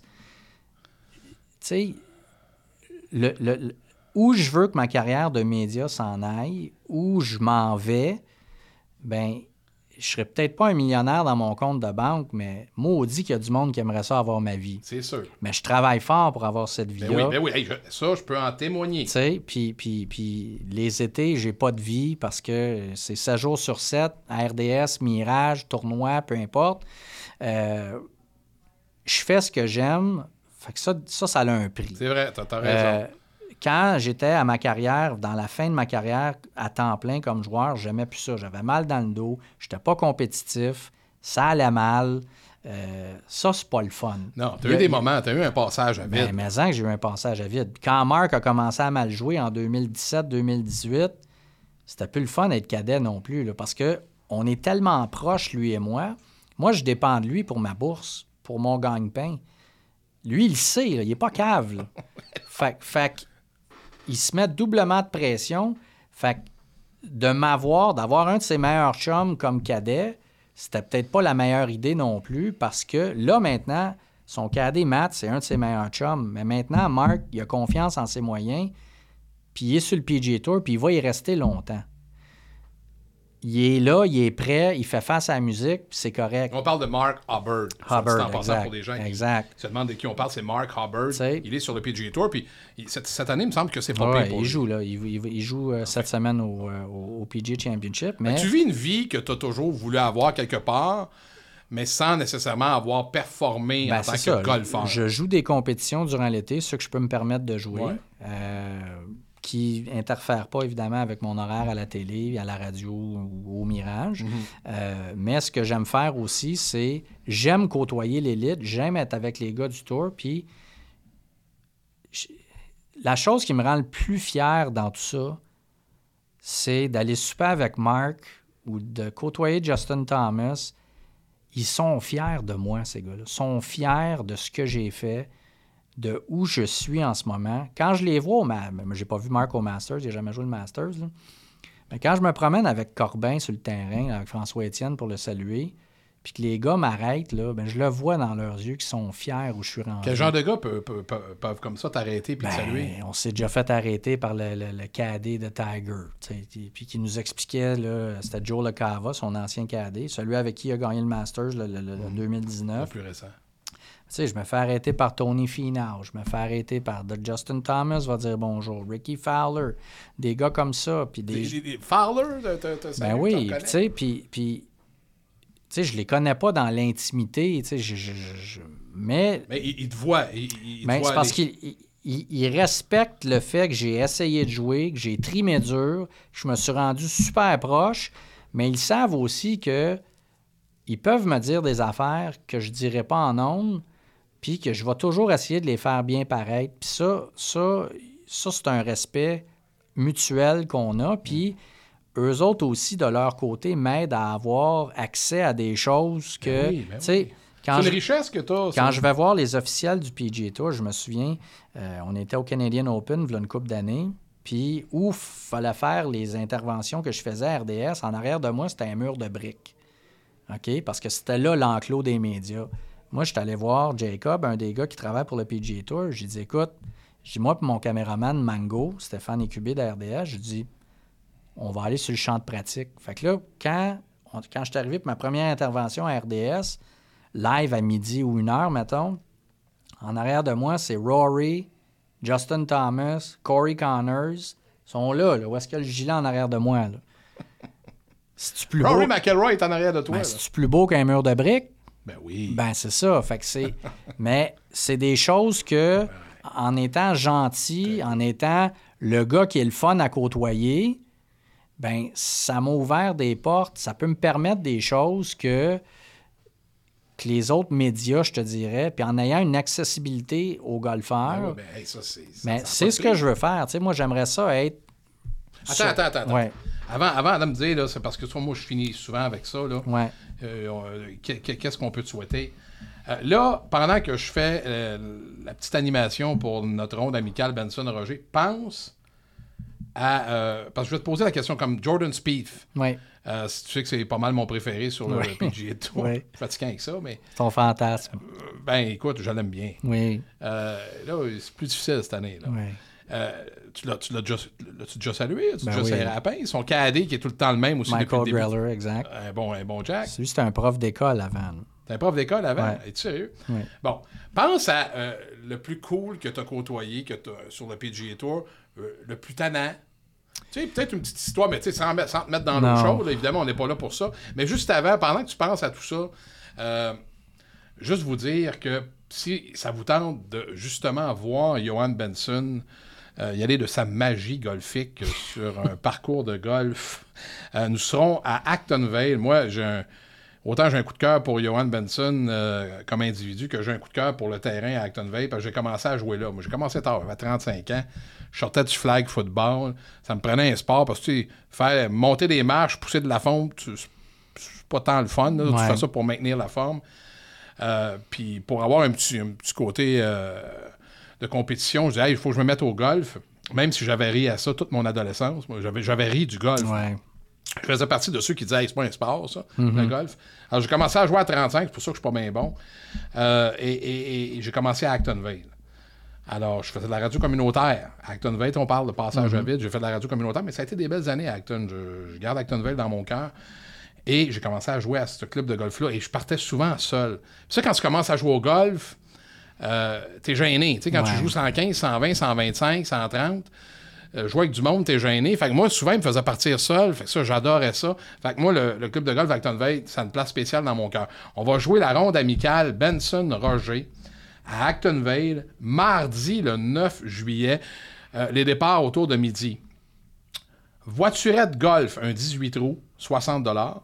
sais, le, le, le, où je veux que ma carrière de média s'en aille, où je m'en vais, ben, je serais peut-être pas un millionnaire dans mon compte de banque, mais maudit qu'il y a du monde qui aimerait ça avoir ma vie. C'est sûr. Mais je travaille fort pour avoir cette vie-là. Ben oui, ben oui. Hey, je, ça, je peux en témoigner. Tu sais, puis, puis, puis les étés, j'ai pas de vie parce que c'est sept jours sur sept, à R D S, Mirage, tournoi, peu importe. Euh, je fais ce que j'aime. Fait que ça, ça, ça a un prix. C'est vrai, t'as, t'as raison. Euh, quand j'étais à ma carrière, dans la fin de ma carrière, à temps plein comme joueur, j'aimais plus ça. J'avais mal dans le dos, j'étais pas compétitif, ça allait mal. Euh, ça, c'est pas le fun. Non, t'as eu des moments, t'as eu un passage à vide. Ben, mais en que j'ai eu un passage à vide. Quand Marc a commencé à mal jouer en deux mille dix-sept deux mille dix-huit, c'était plus le fun d'être cadet non plus, là, parce que on est tellement proches, lui et moi. Moi, je dépends de lui pour ma bourse, pour mon gagne-pain. Lui, il le sait, là, il est pas cave. Là. fait, fait il se met doublement de pression. Fait de m'avoir, d'avoir un de ses meilleurs chums comme cadet, c'était peut-être pas la meilleure idée non plus parce que là, maintenant, son cadet, Matt, c'est un de ses meilleurs chums. Mais maintenant, Mark, il a confiance en ses moyens, puis il est sur le P G A Tour, puis il va y rester longtemps. Il est là, il est prêt, il fait face à la musique, puis c'est correct. On parle de Mark Hubbard. Hubbard, en exact. Pour des gens exact. qui se demandent de qui on parle, c'est Mark Hubbard. T'sais, il est sur le P G A Tour, puis il, cette, cette année, il me semble que c'est pas ouais, pire pour il lui. joue, là. Il, il, il joue euh, cette semaine au, euh, au P G A Championship. Mais... Tu vis une vie que tu as toujours voulu avoir quelque part, mais sans nécessairement avoir performé ben, en tant ça. que golfeur. Je joue des compétitions durant l'été, ce que je peux me permettre de jouer. Ouais. Euh, qui n'interfèrent pas, évidemment, avec mon horaire à la télé, à la radio ou au Mirage. Mm-hmm. Euh, mais ce que j'aime faire aussi, c'est... J'aime côtoyer l'élite, j'aime être avec les gars du tour, puis... Je, la chose qui me rend le plus fier dans tout ça, c'est d'aller souper avec Mark ou de côtoyer Justin Thomas. Ils sont fiers de moi, ces gars-là. Ils sont fiers de ce que j'ai fait, de où je suis en ce moment. Quand je les vois au Ma- j'ai pas vu Marc au Masters, j'ai jamais joué le Masters, là. Mais quand je me promène avec Corbin sur le terrain, avec François-Étienne pour le saluer, puis que les gars m'arrêtent, là, ben, je le vois dans leurs yeux qu'ils sont fiers où je suis rendu. Quel genre de gars peuvent, peuvent, peuvent, peuvent comme ça t'arrêter puis ben, te saluer? On s'est déjà fait arrêter par le, le, le cadet de Tiger, puis qui nous expliquait, là, c'était Joe LeCava, son ancien cadet, celui avec qui il a gagné le Masters le, le, le, le deux mille dix-neuf. Le plus récent. Tu sais, je me fais arrêter par Tony Finau, je me fais arrêter par de Justin Thomas, va dire bonjour, Ricky Fowler, des gars comme ça. Puis des... Des, des Fowler, t'as, t'as Ben oui, tu sais, puis, puis tu sais, je les connais pas dans l'intimité, tu sais, je, je, je, mais... Mais il, il te voit. Il, il ben, te voit c'est parce les... qu'il il, il respecte le fait que j'ai essayé de jouer, que j'ai trimé dur, que je me suis rendu super proche, mais ils savent aussi que ils peuvent me dire des affaires que je dirais pas en ondes, puis que je vais toujours essayer de les faire bien paraître. Puis ça, ça, ça, c'est un respect mutuel qu'on a. Puis eux autres aussi, de leur côté, m'aident à avoir accès à des choses que... Ben oui, ben tu sais, oui. quand c'est je, une richesse que tu as. Quand je vais voir les officiels du P G A Tour, je me souviens, euh, on était au Canadian Open, il y a une couple d'années, puis où il fallait faire les interventions que je faisais à R D S, en arrière de moi, c'était un mur de briques. OK? Parce que c'était là l'enclos des médias. Moi, je suis allé voir Jacob, un des gars qui travaille pour le P G A Tour. J'ai dit, écoute, j'ai moi et mon caméraman Mango, Stéphane Écubé de R D S, j'ai dit, on va aller sur le champ de pratique. Fait que là, quand, on, quand je suis arrivé pour ma première intervention à R D S, live à midi ou une heure, mettons, en arrière de moi, c'est Rory, Justin Thomas, Corey Connors. Ils sont là, là. Où est-ce qu'il y a le gilet en arrière de moi, là? C'est-tu plus Rory beau? McIlroy est en arrière de toi. Ben, c'est-tu plus beau qu'un mur de briques? Ben oui. Ben, c'est ça. Fait que c'est... Mais c'est des choses que, en étant gentil, en étant le gars qui est le fun à côtoyer, ben ça m'a ouvert des portes. Ça peut me permettre des choses que, que les autres médias, je te dirais, puis en ayant une accessibilité aux golfeurs, Ben oui, ben, hey, ça, c'est, ça, ben, ça a c'est pas ce de que prix. je veux faire. Tu sais, moi, j'aimerais ça être... Attends, sur- attends, attends. attends. Ouais, Avant, avant de me dire, là, c'est parce que toi, moi, je finis souvent avec ça. Là. ouais. Euh, euh, qu'est- qu'est-ce qu'on peut te souhaiter? Euh, là, pendant que je fais euh, la petite animation pour notre ronde amicale Benson-Roger, pense à... euh, parce que je vais te poser la question comme Jordan Spieth. Ouais. Euh, si tu sais que c'est pas mal mon préféré sur le, Ouais. le P G A Tour. Ouais. Je suis fatigué avec ça, mais... Ton fantasme. euh, ben, écoute, je l'aime bien. Oui. Euh, là, c'est plus difficile cette année. Là. Oui. Euh, tu l'as, tu l'as déjà, l'as-tu déjà salué? As-tu Ben déjà oui. serré à la pince? Son cadet qui est tout le temps le même aussi Michael depuis le début. Greller, exact. Un bon, un bon Jack. Lui, c'était un prof d'école avant. T'es un prof d'école avant? Ouais. Es-tu sérieux? Oui. Bon, pense à euh, le plus cool que tu as côtoyé que t'as, sur le P G A Tour, euh, le plus tannant. Tu sais, peut-être une petite histoire, mais tu sais, sans, mettre- sans te mettre dans l'eau Non. chaude, là, évidemment, on n'est pas là pour ça. Mais juste avant, pendant que tu penses à tout ça, euh, juste vous dire que si ça vous tente de justement voir Johan Benson euh, y aller de sa magie golfique sur un parcours de golf, euh, nous serons à Acton Vale. Moi, j'ai un... Autant j'ai un coup de cœur pour Johan Benson euh, comme individu que j'ai un coup de cœur pour le terrain à Acton Vale, parce que j'ai commencé à jouer là. Moi, j'ai commencé tard, j'avais trente-cinq ans. Je sortais du flag football. Ça me prenait un sport parce que, tu sais, faire monter des marches, pousser de la fonte, tu- c'est pas tant le fun. Là. Tu Ouais. fais ça pour maintenir la forme. Euh, Puis pour avoir un petit, un petit côté euh, de compétition, je disais, hey, il faut que je me mette au golf. Même si j'avais ri à ça toute mon adolescence. Moi, j'avais, j'avais ri du golf. Ouais. Je faisais partie de ceux qui disaient hey, c'est pas un sport, ça, le golf. Alors, j'ai commencé à jouer à trente-cinq, c'est pour ça que je suis pas bien bon. Euh, et, et- et j'ai commencé à Acton Vale. Alors, je faisais de la radio communautaire. À Acton Vale, on parle de passage à vide. J'ai fait de la radio communautaire, mais ça a été des belles années à Acton. Je, je garde Acton Vale dans mon cœur. Et j'ai commencé à jouer à ce club de golf-là. Et je partais souvent seul. Puis ça, quand tu commences à jouer au golf, euh, t'es gêné. Tu sais, quand Ouais. tu joues cent quinze, cent vingt, cent vingt-cinq, cent trente, euh, jouer avec du monde, t'es gêné. Fait que moi, souvent, il me faisait partir seul. Fait que ça, j'adorais ça. Fait que moi, le, le club de golf Acton Vale, ça a une place spéciale dans mon cœur. On va jouer la ronde amicale Benson-Roger à Acton Vale, mardi le neuf juillet. Euh, les départs autour de midi. Voiturette golf, un dix-huit trous, soixante dollars.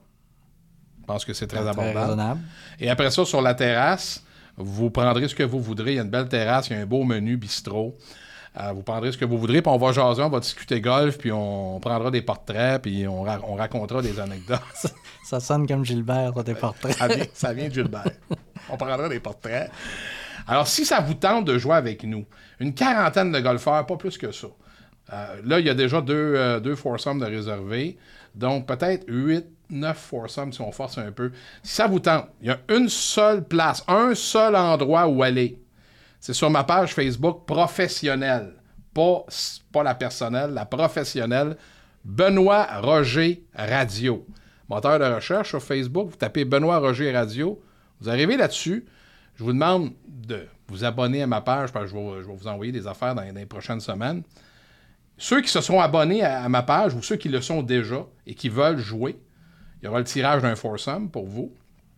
Je pense que c'est très Très abordable. raisonnable. Et après ça, sur la terrasse, vous prendrez ce que vous voudrez. Il y a une belle terrasse, il y a un beau menu bistrot. Euh, vous prendrez ce que vous voudrez, puis on va jaser, on va discuter golf, puis on prendra des portraits, puis on, ra- on racontera des anecdotes. Ça sonne comme Gilbert, toi, tes portraits. Ça vient, ça vient de Gilbert. On prendra des portraits. Alors, si ça vous tente de jouer avec nous, une quarantaine de golfeurs, pas plus que ça. Euh, là, il y a déjà deux, euh, deux foursomes de réservés, donc peut-être huit, neuf foursomes si on force un peu. Si ça vous tente, il y a une seule place, un seul endroit où aller. C'est sur ma page Facebook professionnelle, pas, pas la personnelle, la professionnelle, Benoît Roger Radio. Moteur de recherche sur Facebook, vous tapez Benoît Roger Radio, vous arrivez là-dessus. Je vous demande de vous abonner à ma page parce que je vais, je vais vous envoyer des affaires dans, dans les prochaines semaines. Ceux qui se sont abonnés à, à ma page ou ceux qui le sont déjà et qui veulent jouer, il y aura le tirage d'un foursome pour vous.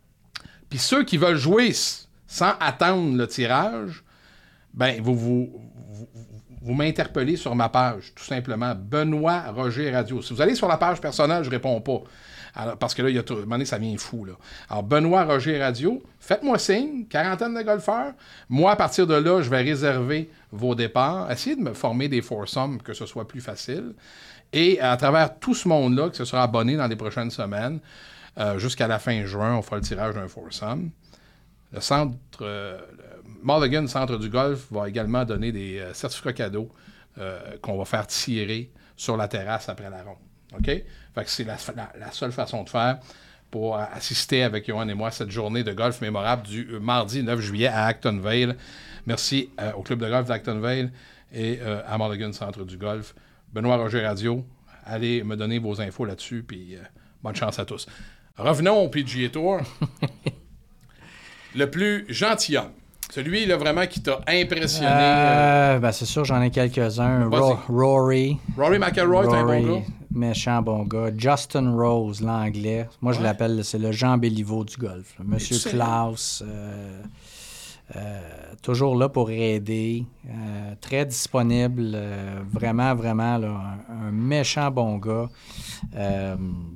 Puis ceux qui veulent jouer s- sans attendre le tirage, ben vous, vous, vous, vous m'interpellez sur ma page, tout simplement. Benoît Roger Radio. Si vous allez sur la page personnelle, je ne réponds pas. Alors, parce que là, il y a tout, à un moment donné, ça vient fou. Là. Alors, Benoît Roger Radio, faites-moi signe, quarantaine de golfeurs. Moi, à partir de là, je vais réserver vos départs. Essayez de me former des foursomes, que ce soit plus facile. Et à travers tout ce monde-là, qui se sera abonné dans les prochaines semaines, euh, jusqu'à la fin juin, on fera le tirage d'un foursome. Le centre, euh, le Mulligan Centre du Golf va également donner des euh, certificats cadeaux euh, qu'on va faire tirer sur la terrasse après la ronde. OK? Fait que c'est la, la, la seule façon de faire pour euh, assister avec Johan et moi à cette journée de golf mémorable du euh, mardi neuf juillet à Acton Vale. Merci euh, au club de golf d'Acton Vale et euh, à Mulligan Centre du Golf. Benoît Roger Radio, allez me donner vos infos là-dessus, puis euh, bonne chance à tous. Revenons au P G A Tour. le plus gentilhomme. Celui, là, vraiment, qui t'a impressionné. Euh, ben, c'est sûr, j'en ai quelques-uns. Ro- Rory. Rory McIlroy, c'est un bon gars. Méchant bon gars. Justin Rose, l'anglais. Moi, je ouais. l'appelle, c'est le Jean Béliveau du golf. Là. Monsieur Klaus. Euh, euh, toujours là pour aider. Euh, très disponible. Euh, vraiment, vraiment, là, un, un méchant bon gars. Euh,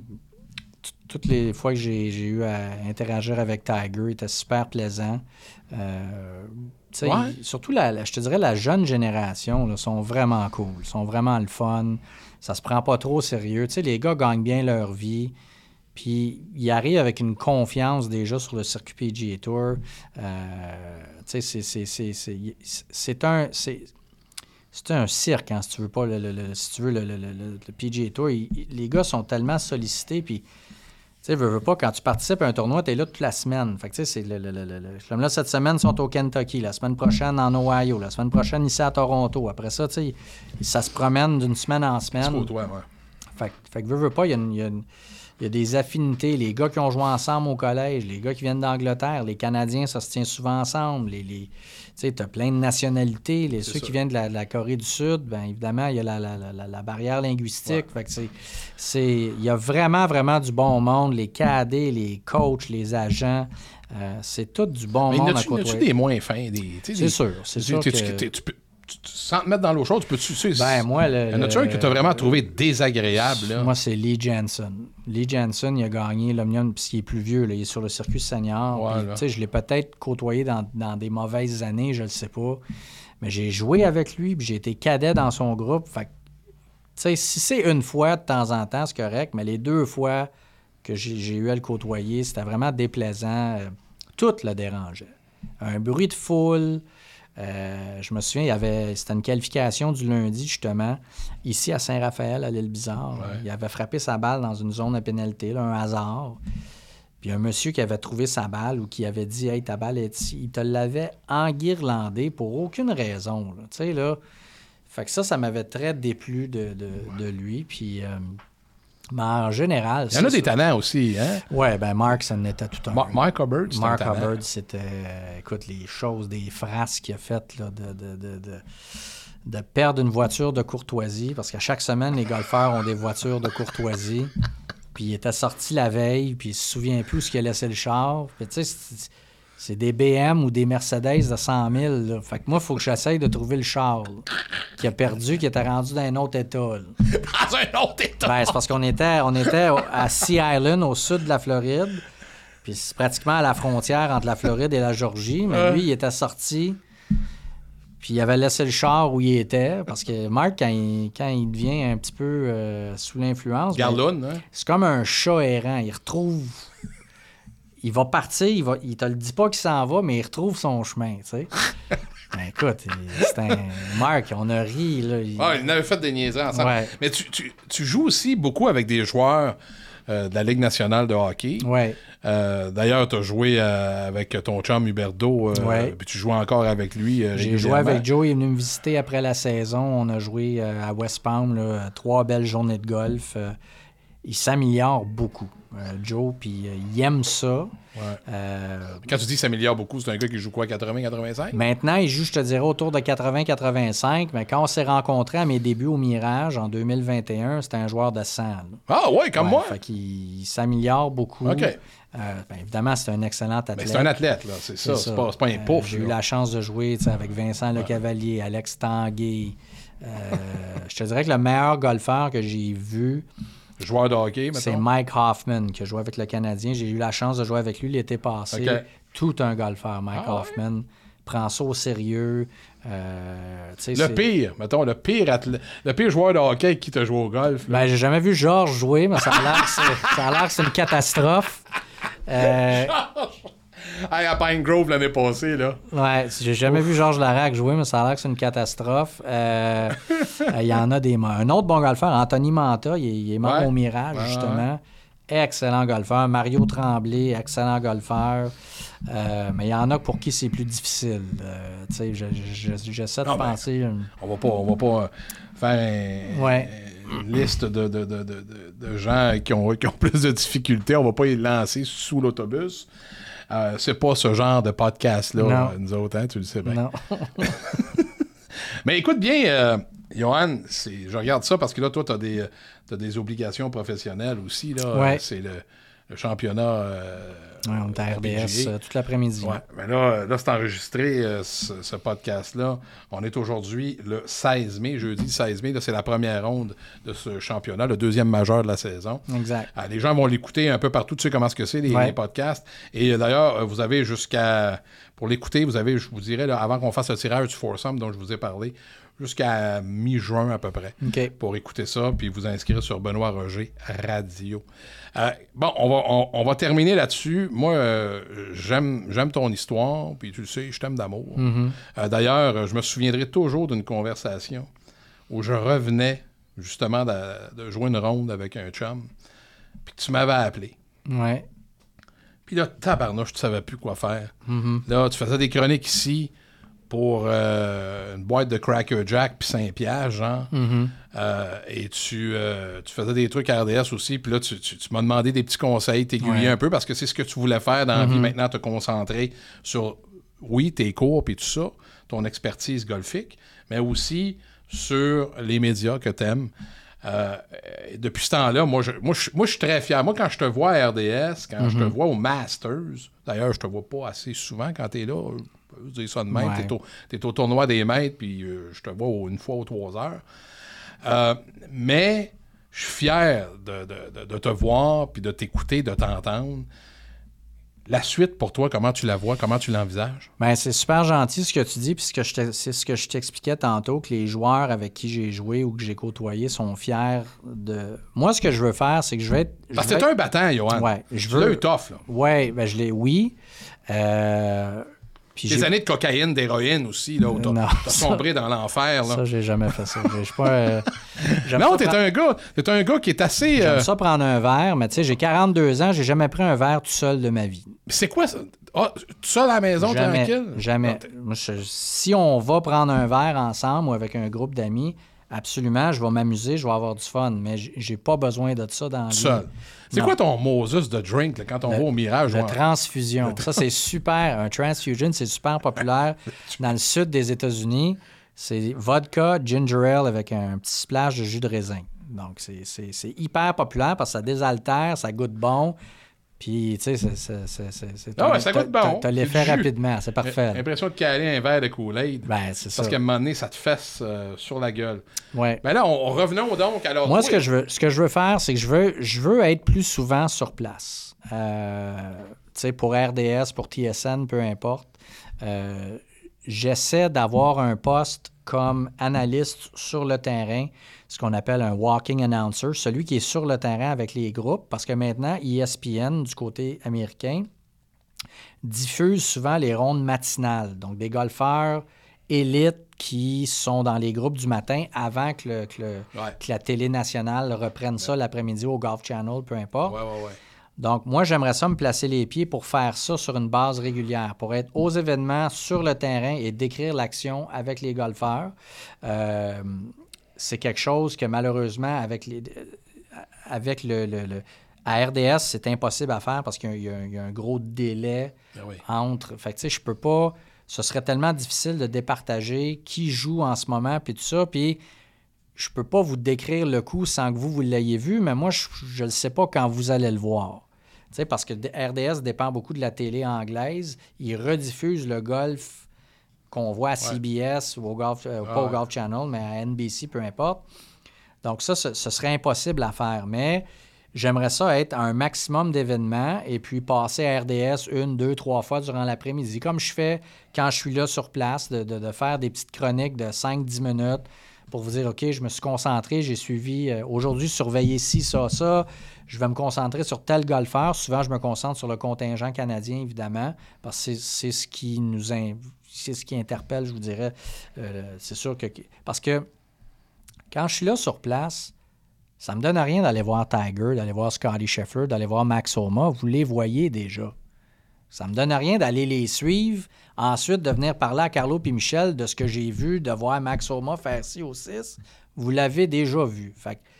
Toutes les fois que j'ai, j'ai eu à interagir avec Tiger, il était super plaisant. Euh, ouais. il, surtout, la, la, je te dirais, la jeune génération là, sont vraiment cool. Ils sont vraiment le fun. Ça se prend pas trop au sérieux. T'sais, les gars gagnent bien leur vie. Puis, ils arrivent avec une confiance déjà sur le circuit P G A Tour. Euh, c'est, c'est, c'est, c'est, c'est, c'est un... C'est, C'est un cirque, hein, si tu veux pas, le, le, le, si tu veux, le, le, le, le P G A Tour. Il, les gars sont tellement sollicités, puis... Tu sais, veux, veux pas, quand tu participes à un tournoi, tu es là toute la semaine. Fait que, tu sais, c'est le, le, le, le, comme là, cette semaine, ils sont au Kentucky. La semaine prochaine, en Ohio. La semaine prochaine, ici à Toronto. Après ça, tu sais, ça se promène d'une semaine en semaine. C'est toi, ouais. Fait, fait que, veux, veux pas, il y a une... Y a une Il y a des affinités. Les gars qui ont joué ensemble au collège, les gars qui viennent d'Angleterre, les Canadiens, ça se tient souvent ensemble. Les, les, tu sais, t'as plein de nationalités. Les, ceux ça. qui viennent de la, de la Corée du Sud, bien évidemment, il y a la, la, la, la barrière linguistique. Ouais. Fait que c'est, c'est, il y a vraiment, vraiment du bon monde. Les cadets, les coachs, les agents, euh, c'est tout du bon Mais monde à côtoyer. Mais y a-tu des moins fins? Des, c'est des, sûr, c'est sûr tu, que... tu, tu peux, tu, sans te mettre dans l'eau chaude, tu peux... Tu sais, ben, moi, le... Y en a-tu un que tu as vraiment trouvé désagréable? Là? Moi, c'est Lee Jansen. Lee Jansen, il a gagné l'Omnium, puisqu'il est plus vieux. Là, il est sur le circuit senior. Ouais, puis, je l'ai peut-être côtoyé dans, dans des mauvaises années, je ne le sais pas. Mais j'ai joué avec lui, puis j'ai été cadet dans son groupe. Fait que, si c'est une fois de temps en temps, c'est correct, mais les deux fois que j'ai, j'ai eu à le côtoyer, c'était vraiment déplaisant. Tout le dérangeait. Un bruit de foule... Euh, je me souviens, il y avait, c'était une qualification du lundi, justement, ici à Saint-Raphaël, à l'Île-Bizarre. Ouais. Il avait frappé sa balle dans une zone à pénalité, là, un hasard. Puis un monsieur qui avait trouvé sa balle ou qui avait dit « Hey, ta balle est ici », il te l'avait enguirlandé pour aucune raison. Tu sais, là. Fait que ça, ça m'avait très déplu de, de, ouais. de lui. Puis... Euh, mais en général... Il y en a des talents aussi, hein? Oui, ben Mark, ça en était tout un... Ma- Mark Hubbard, c'est Mark un talent. Hubbard, c'était... Euh, écoute, les choses, des phrases qu'il a faites, là, de, de, de, de, de perdre une voiture de courtoisie, parce qu'à chaque semaine, les golfeurs ont des voitures de courtoisie. Puis il était sorti la veille, puis il se souvient plus où il a laissé le char. Puis tu sais, c'est, c'est des B M ou des Mercedes de cent mille. Là. Fait que moi, il faut que j'essaye de trouver le char là, qui a perdu, qui était rendu dans un autre état. Là. Dans un autre état? Ben, c'est parce qu'on était, on était à Sea Island, au sud de la Floride. Puis c'est pratiquement à la frontière entre la Floride et la Georgie. Mais lui, il était sorti... Puis il avait laissé le char où il était, parce que Mark, quand il, quand il devient un petit peu euh, sous l'influence... Garlone, ben, hein? C'est comme un chat errant. Il retrouve... Il va partir, il, va... il te le dit pas qu'il s'en va, mais il retrouve son chemin, tu sais. Ben, écoute, c'est un... Mark, on a ri, là. Il... Ah, il avait fait des niaiseries ensemble. Ouais. Mais tu, tu, tu joues aussi beaucoup avec des joueurs euh, de la Ligue nationale de hockey. Oui. Euh, d'ailleurs, tu as joué euh, avec ton chum Huberdeau, euh, ouais. puis tu joues encore avec lui. Euh, J'ai joué avec Joe, il est venu me visiter après la saison. On a joué euh, à West Palm, là, trois belles journées de golf. Euh, il s'améliore beaucoup, euh, Joe, puis euh, il aime ça. Ouais. Euh, Quand tu dis qu'il s'améliore beaucoup, c'est un gars qui joue quoi, quatre-vingts quatre-vingt-cinq? Maintenant, il joue, je te dirais, autour de quatre-vingts quatre-vingt-cinq, mais quand on s'est rencontrés à mes débuts au Mirage en deux mille vingt et un, c'était un joueur de cent. Là. Ah ouais, comme ouais, moi? Fait qu'il il s'améliore beaucoup. OK. Euh, ben, évidemment, c'est un excellent athlète. Mais c'est un athlète, là, c'est, c'est ça. ça. C'est, pas, c'est pas un pouf. Euh, j'ai là. eu la chance de jouer avec Vincent ouais. Lecavalier, Alex Tanguay. Euh, je te dirais que le meilleur golfeur que j'ai vu... Joueur de hockey, maintenant? C'est Mike Hoffman, qui a joué avec le Canadien. J'ai eu la chance de jouer avec lui l'été passé. Okay. Tout un golfeur, Mike ah, Hoffman. Ouais. Prend ça au sérieux. Euh, le c'est... pire, mettons, le pire, athlète, le pire joueur de hockey qui t'a joué au golf. Ben, j'ai jamais vu Georges jouer, mais ça a l'air que c'est, ça a l'air que c'est une catastrophe. Euh... Hey, à Pine Grove l'année passée, là. Ouais, j'ai jamais Ouf. vu Georges Larac jouer, mais ça a l'air que c'est une catastrophe. Il euh, euh, y en a des... Un autre bon golfeur, Anthony Manta, il est, il est mort ouais. au Mirage, ouais, justement. Ouais. Excellent golfeur. Mario Tremblay, excellent golfeur. Euh, mais il y en a pour qui c'est plus difficile. Euh, tu sais, je, je, j'essaie de non, penser... Ben, on va pas, on va pas faire un, ouais. une liste de, de, de, de, de gens qui ont, qui ont plus de difficultés. On va pas les lancer sous l'autobus. Euh, c'est pas ce genre de podcast-là, Non. euh, nous autres, hein, tu le sais bien. Non. Mais écoute bien, euh, Johan, c'est, je regarde ça parce que là, toi, tu as des, t'as des obligations professionnelles aussi. Là. Ouais. C'est le, le championnat. Euh, Ouais, on est à R D S P G A. euh, toute l'après-midi. Ouais, mais là, là c'est enregistré, euh, ce, ce podcast-là. On est aujourd'hui le seize mai, jeudi seize mai. Là, c'est la première ronde de ce championnat, le deuxième majeur de la saison. Exact. Ah, les gens vont l'écouter un peu partout. Tu sais comment ce que c'est, les, Ouais. les podcasts. Et euh, d'ailleurs, euh, vous avez jusqu'à... Pour l'écouter, vous avez, je vous dirais, là, avant qu'on fasse le tirage du foursome dont je vous ai parlé, jusqu'à mi-juin à peu près, OK. pour écouter ça, puis vous inscrire sur Benoît Roger Radio. Euh, bon, on va, on, on va terminer là-dessus. Moi, euh, j'aime, j'aime ton histoire, puis tu le sais, je t'aime d'amour. Mm-hmm. Euh, d'ailleurs, je me souviendrai toujours d'une conversation où je revenais justement de, de jouer une ronde avec un chum, puis que tu m'avais appelé. Ouais. Puis là, tabarnouche, tu savais plus quoi faire. Mm-hmm. Là, tu faisais des chroniques ici pour euh, une boîte de Cracker Jack puis Saint-Pierre, genre. Mm-hmm. Euh, et tu, euh, tu faisais des trucs à R D S aussi. Puis là, tu, tu, tu m'as demandé des petits conseils, t'aiguiller Ouais. un peu parce que c'est ce que tu voulais faire dans la vie maintenant, te concentrer sur, oui, tes cours puis tout ça, ton expertise golfique, mais aussi sur les médias que t'aimes. Euh, depuis ce temps-là, moi je, moi, je, moi, je suis très fier. Moi, quand je te vois à R D S, quand mm-hmm. je te vois au Masters, d'ailleurs, je te vois pas assez souvent quand t'es là, je peux dire ça de même, Ouais. t'es, au, t'es au tournoi des maîtres, puis euh, je te vois au, une fois aux trois heures. Euh, mais je suis fier de, de, de, de te voir, puis de t'écouter, de t'entendre. La suite, pour toi, comment tu la vois, comment tu l'envisages? Ben, c'est super gentil ce que tu dis, puis ce que je te- c'est ce que je t'expliquais tantôt, que les joueurs avec qui j'ai joué ou que j'ai côtoyé sont fiers de... Moi, ce que je veux faire, c'est que je vais être... je Parce que vais t'es être- un battant, Johan. Ouais, je Tu veux... l'as eu tough, là. Ouais, ben je l'ai... Oui. Euh... Puis Des j'ai- années de cocaïne, d'héroïne aussi, là, où t'as, Non, t'as ça- sombré dans l'enfer, là. Ça, j'ai jamais fait ça. Je suis pas... euh, j'aime Non, ça t'es prendre- un gars, t'es un gars qui est assez... J'aime euh, ça prendre un verre, mais tu sais, j'ai quarante-deux ans, j'ai jamais pris un verre tout seul de ma vie. C'est quoi ça? Ah, tout seul à la maison, Jamais. tranquille? Jamais. Ah, t'es- Moi, je- si on va prendre un verre ensemble ou avec un groupe d'amis, absolument, je vais m'amuser, je vais avoir du fun, mais j- j'ai pas besoin de ça dans la vie. Seul. C'est Non. quoi ton Moses de drink, là, quand on Le- va au Mirage? Le ouais? transfusion. Ça, c'est super. Un transfusion, c'est super populaire dans le sud des États-Unis. C'est vodka, ginger ale avec un petit splash de jus de raisin. Donc, c'est, c'est, c'est hyper populaire parce que ça désaltère, ça goûte bon. Puis, tu sais, c'est... c'est, c'est, c'est, c'est- Ah ouais, ça t'as- goûte bon. T'as, t'as l'effet C'est du jus. rapidement, c'est parfait. J'ai l'impression de caler un verre de Kool-Aid. Ben, c'est ça. Parce qu'à un moment donné, ça te fesse euh, sur la gueule. Ouais. Ben là, on, revenons donc. Alors, Moi, oui. ce que je veux, ce que je veux faire, c'est que je veux, je veux être plus souvent sur place. Euh, tu sais, pour R D S, pour T S N, peu importe. Euh, j'essaie d'avoir un poste comme analyste sur le terrain, ce qu'on appelle un walking announcer, celui qui est sur le terrain avec les groupes, parce que maintenant, E S P N, du côté américain, diffuse souvent les rondes matinales. Donc, des golfeurs élites qui sont dans les groupes du matin avant que, le, que, le- Ouais. que la télé nationale reprenne ça l'après-midi au Golf Channel, peu importe. Ouais, ouais, ouais. Donc, moi, j'aimerais ça me placer les pieds pour faire ça sur une base régulière, pour être aux événements, sur le terrain et décrire l'action avec les golfeurs. Euh, c'est quelque chose que, malheureusement, avec, les, avec le, le- le- à R D S, c'est impossible à faire parce qu'il y a, il y a un- il y a un gros délai Ben oui. entre... Fait que, tu sais, je peux pas... Ce serait tellement difficile de départager qui joue en ce moment, puis tout ça, puis... Je peux pas vous décrire le coup sans que vous, vous l'ayez vu, mais moi, je ne le sais pas quand vous allez le voir. Tu sais, parce que R D S dépend beaucoup de la télé anglaise. Ils rediffusent le golf qu'on voit à C B S ou au golf, euh, pas Ah au ouais. Golf Channel, mais à N B C, peu importe. Donc ça, ce, ce serait impossible à faire. Mais j'aimerais ça être à un maximum d'événements et puis passer à R D S une, deux, trois fois durant l'après-midi, comme je fais quand je suis là sur place, de, de- de faire des petites chroniques de cinq dix minutes pour vous dire, OK, je me suis concentré, j'ai suivi, euh, aujourd'hui, surveiller ci, ça, ça. Je vais me concentrer sur tel golfeur. Souvent, je me concentre sur le contingent canadien, évidemment, parce que c'est, c'est ce qui nous in- c'est ce qui interpelle, je vous dirais. Euh, c'est sûr que... Parce que quand je suis là sur place, ça me donne rien d'aller voir Tiger, d'aller voir Scottie Scheffler, d'aller voir Max Homa. Vous les voyez déjà. Ça me donne rien d'aller les suivre, ensuite de venir parler à Carlo et Michel de ce que j'ai vu, de voir Max Homa faire ci au six. Vous l'avez déjà vu. Fait que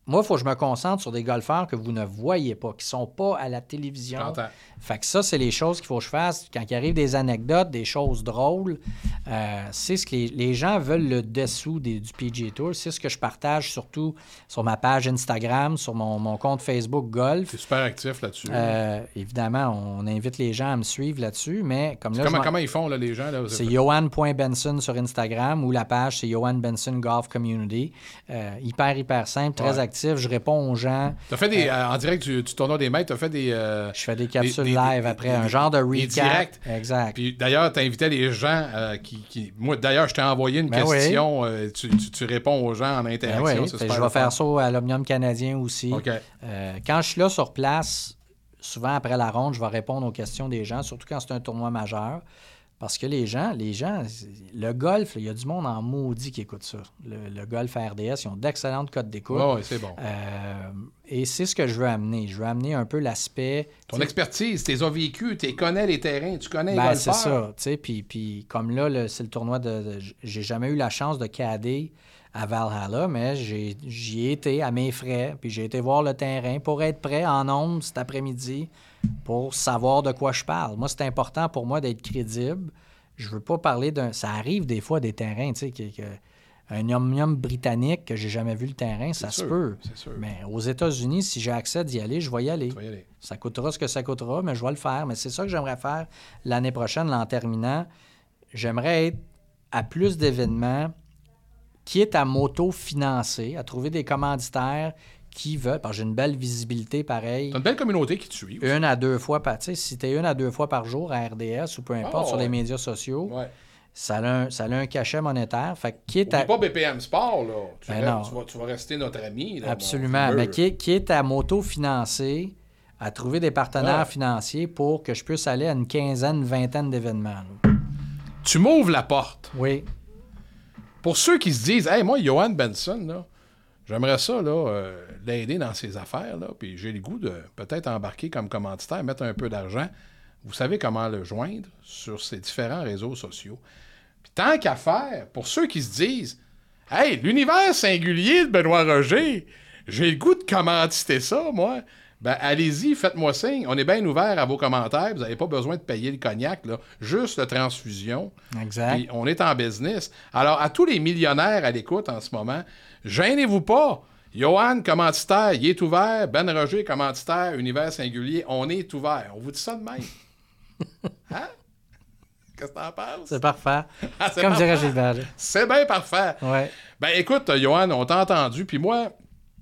Moi, il faut que je me concentre sur des golfeurs que vous ne voyez pas, qui ne sont pas à la télévision. J'entends. Fait que ça, c'est les choses qu'il faut que je fasse. Quand il arrive des anecdotes, des choses drôles, euh, c'est ce que les, les gens veulent le dessous des, du P G A Tour. C'est ce que je partage surtout sur ma page Instagram, sur mon, mon compte Facebook Golf. Tu es super actif là-dessus. Euh, évidemment, on invite les gens à me suivre là-dessus, mais comme là, comment, je comment ils font, là, les gens? Là, c'est johan point benson sur Instagram ou la page, c'est Johan Benson Golf Community. Euh, hyper, hyper simple, très ouais. actif. Je réponds aux gens. Tu as fait des, euh, en direct du, du tournoi des maîtres, tu as fait des... Euh, je fais des capsules des, des, live des, après, des, un genre de recap. Des directs. Exact. Puis d'ailleurs, tu invitais les gens euh, qui, qui... Moi, d'ailleurs, je t'ai envoyé une ben question. Oui. Euh, tu, tu, tu réponds aux gens en interaction. Ben oui. C'est Je vais faire ça à l'Omnium canadien aussi. Okay. Euh, quand je suis là sur place, souvent après la ronde, je vais répondre aux questions des gens, surtout quand c'est un tournoi majeur. Parce que les gens, les gens, le golf, il y a du monde en maudit qui écoute ça. Le, le golf à R D S, ils ont d'excellentes cotes d'écoute. Oui, oui, c'est bon. Euh, et c'est ce que je veux amener. Je veux amener un peu l'aspect... Ton expertise, tu les as vécus, tu connais les terrains, tu connais les ben, golfeurs. c'est ça. Tu sais, puis, puis comme là, le, c'est le tournoi de... de j'ai jamais eu la chance de cader à Valhalla, mais j'ai, j'y ai été à mes frais, puis j'ai été voir le terrain pour être prêt en ondes cet après-midi pour savoir de quoi je parle. Moi, c'est important pour moi d'être crédible. Je veux pas parler d'un... Ça arrive des fois des terrains, tu sais, que, que, un omnium britannique que j'ai jamais vu le terrain, ça c'est se sûr, peut. C'est sûr. Mais aux États-Unis, si j'ai accès d'y aller, je vais y aller. Tu vas y aller. Ça coûtera ce que ça coûtera, mais je vais le faire. Mais c'est ça que j'aimerais faire l'année prochaine, là, en terminant. J'aimerais être à plus d'événements qui est à m'auto-financer, à trouver des commanditaires qui veulent, parce que j'ai une belle visibilité pareil. T'as une belle communauté qui te suit. Aussi. Une à deux fois par, tu sais, si t'es une à deux fois par jour à R D S ou peu importe oh, sur ouais. les médias sociaux, ouais. ça, a un, ça a un cachet monétaire. Fait que qui est à... pas B P M Sport, là. Tu, ben restes, tu, vas, tu vas rester notre ami. Là, absolument. Mais qui est, qui est à m'auto-financer, à trouver des partenaires ouais. financiers pour que je puisse aller à une quinzaine, une vingtaine d'événements. Là. Tu m'ouvres la porte. Oui. Pour ceux qui se disent, hey, moi, Johan Benson, là, j'aimerais ça, là, euh, l'aider dans ses affaires, là, puis j'ai le goût de peut-être embarquer comme commanditaire, mettre un peu d'argent. Vous savez comment le joindre sur ces différents réseaux sociaux. Puis tant qu'à faire, pour ceux qui se disent, hey, l'univers singulier de Benoît Roger, j'ai le goût de commanditer ça, moi. Ben, allez-y, faites-moi signe. On est bien ouvert à vos commentaires. Vous n'avez pas besoin de payer le cognac, là. Juste la transfusion. Exact. Puis on est en business. Alors, à tous les millionnaires à l'écoute en ce moment, gênez-vous pas. Johan, commanditaire, il est ouvert. Ben Roger, commanditaire, univers singulier, on est ouvert. On vous dit ça de même. Hein? Qu'est-ce que t'en penses? C'est parfait. Ah, c'est Comme parfait. dirait Gilbert. C'est bien parfait. Ouais. Ben écoute, Johan, on t'a entendu. Puis moi...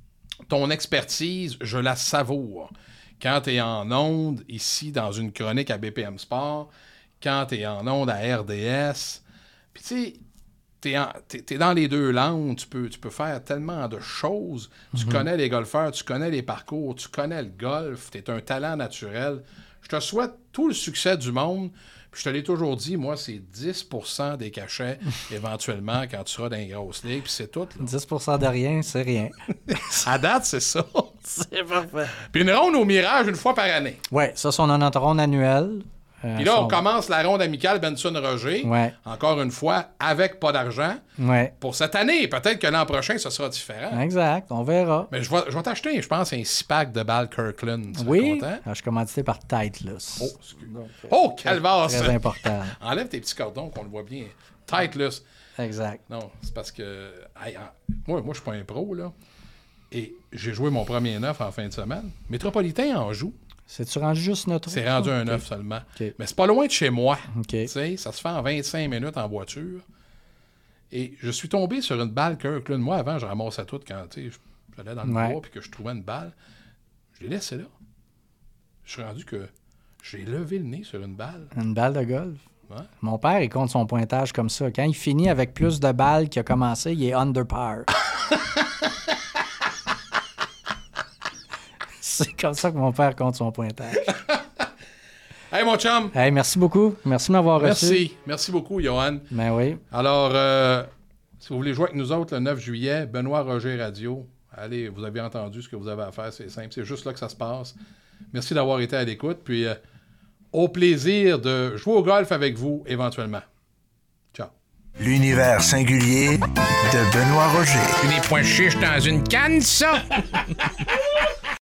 Ton expertise, je la savoure. Quand tu es en onde, ici, dans une chronique à B P M Sport, quand tu es en onde à R D S, puis tu sais, tu es, es dans les deux langues, tu peux, tu peux faire tellement de choses. Tu mm-hmm. connais les golfeurs, tu connais les parcours, tu connais le golf, tu es un talent naturel. Je te souhaite tout le succès du monde. Puis je te l'ai toujours dit, moi, c'est dix pour cent des cachets, éventuellement, quand tu seras dans les grosses ligues, puis c'est tout. Là. dix pour cent de rien, c'est rien. À date, c'est ça. C'est parfait. Puis une ronde au Mirage une fois par année. Oui, ça, c'est notre ronde annuelle. Euh, Puis là, son... on commence la ronde amicale Benson-Roger. Ouais. Encore une fois, avec pas d'argent. Ouais. Pour cette année. Peut-être que l'an prochain, ça sera différent. Exact. On verra. Mais je vais, je vais t'acheter, je pense, un six-pack de balles Kirkland. Tu oui. content? Ah, je suis commandité par Titleist. Oh, excuse. Oh, calvaire! Très important. Enlève tes petits cordons qu'on le voit bien. Titleist. Exact. Non, c'est parce que... Hey, moi, moi je suis pas un pro, là. Et j'ai joué mon premier neuf en fin de semaine. Métropolitain en joue. C'est-tu rendu juste notre... C'est rendu un neuf okay. seulement. Okay. Mais c'est pas loin de chez moi. Okay. Tu sais, ça se fait en vingt-cinq minutes en voiture. Et je suis tombé sur une balle Kirkland. Moi, avant, je ramassais tout quand j'allais dans le ouais. bois et que je trouvais une balle. Je l'ai laissé là. Je suis rendu que j'ai levé le nez sur une balle. Une balle de golf? Ouais. Mon père, il compte son pointage comme ça. Quand il finit avec plus de balles qu'il a commencé, il est under par. C'est comme ça que mon père compte son pointage. Hey, mon chum! Hey, merci beaucoup. Merci de m'avoir merci. reçu. Merci. Merci beaucoup, Johan. Ben oui. Alors, euh, si vous voulez jouer avec nous autres le neuf juillet, Benoît Roger Radio, allez, vous avez entendu ce que vous avez à faire, c'est simple. C'est juste là que ça se passe. Merci d'avoir été à l'écoute. Puis, euh, au plaisir de jouer au golf avec vous éventuellement. Ciao. L'univers singulier de Benoît Roger. Des pois chiches dans une canne, ça?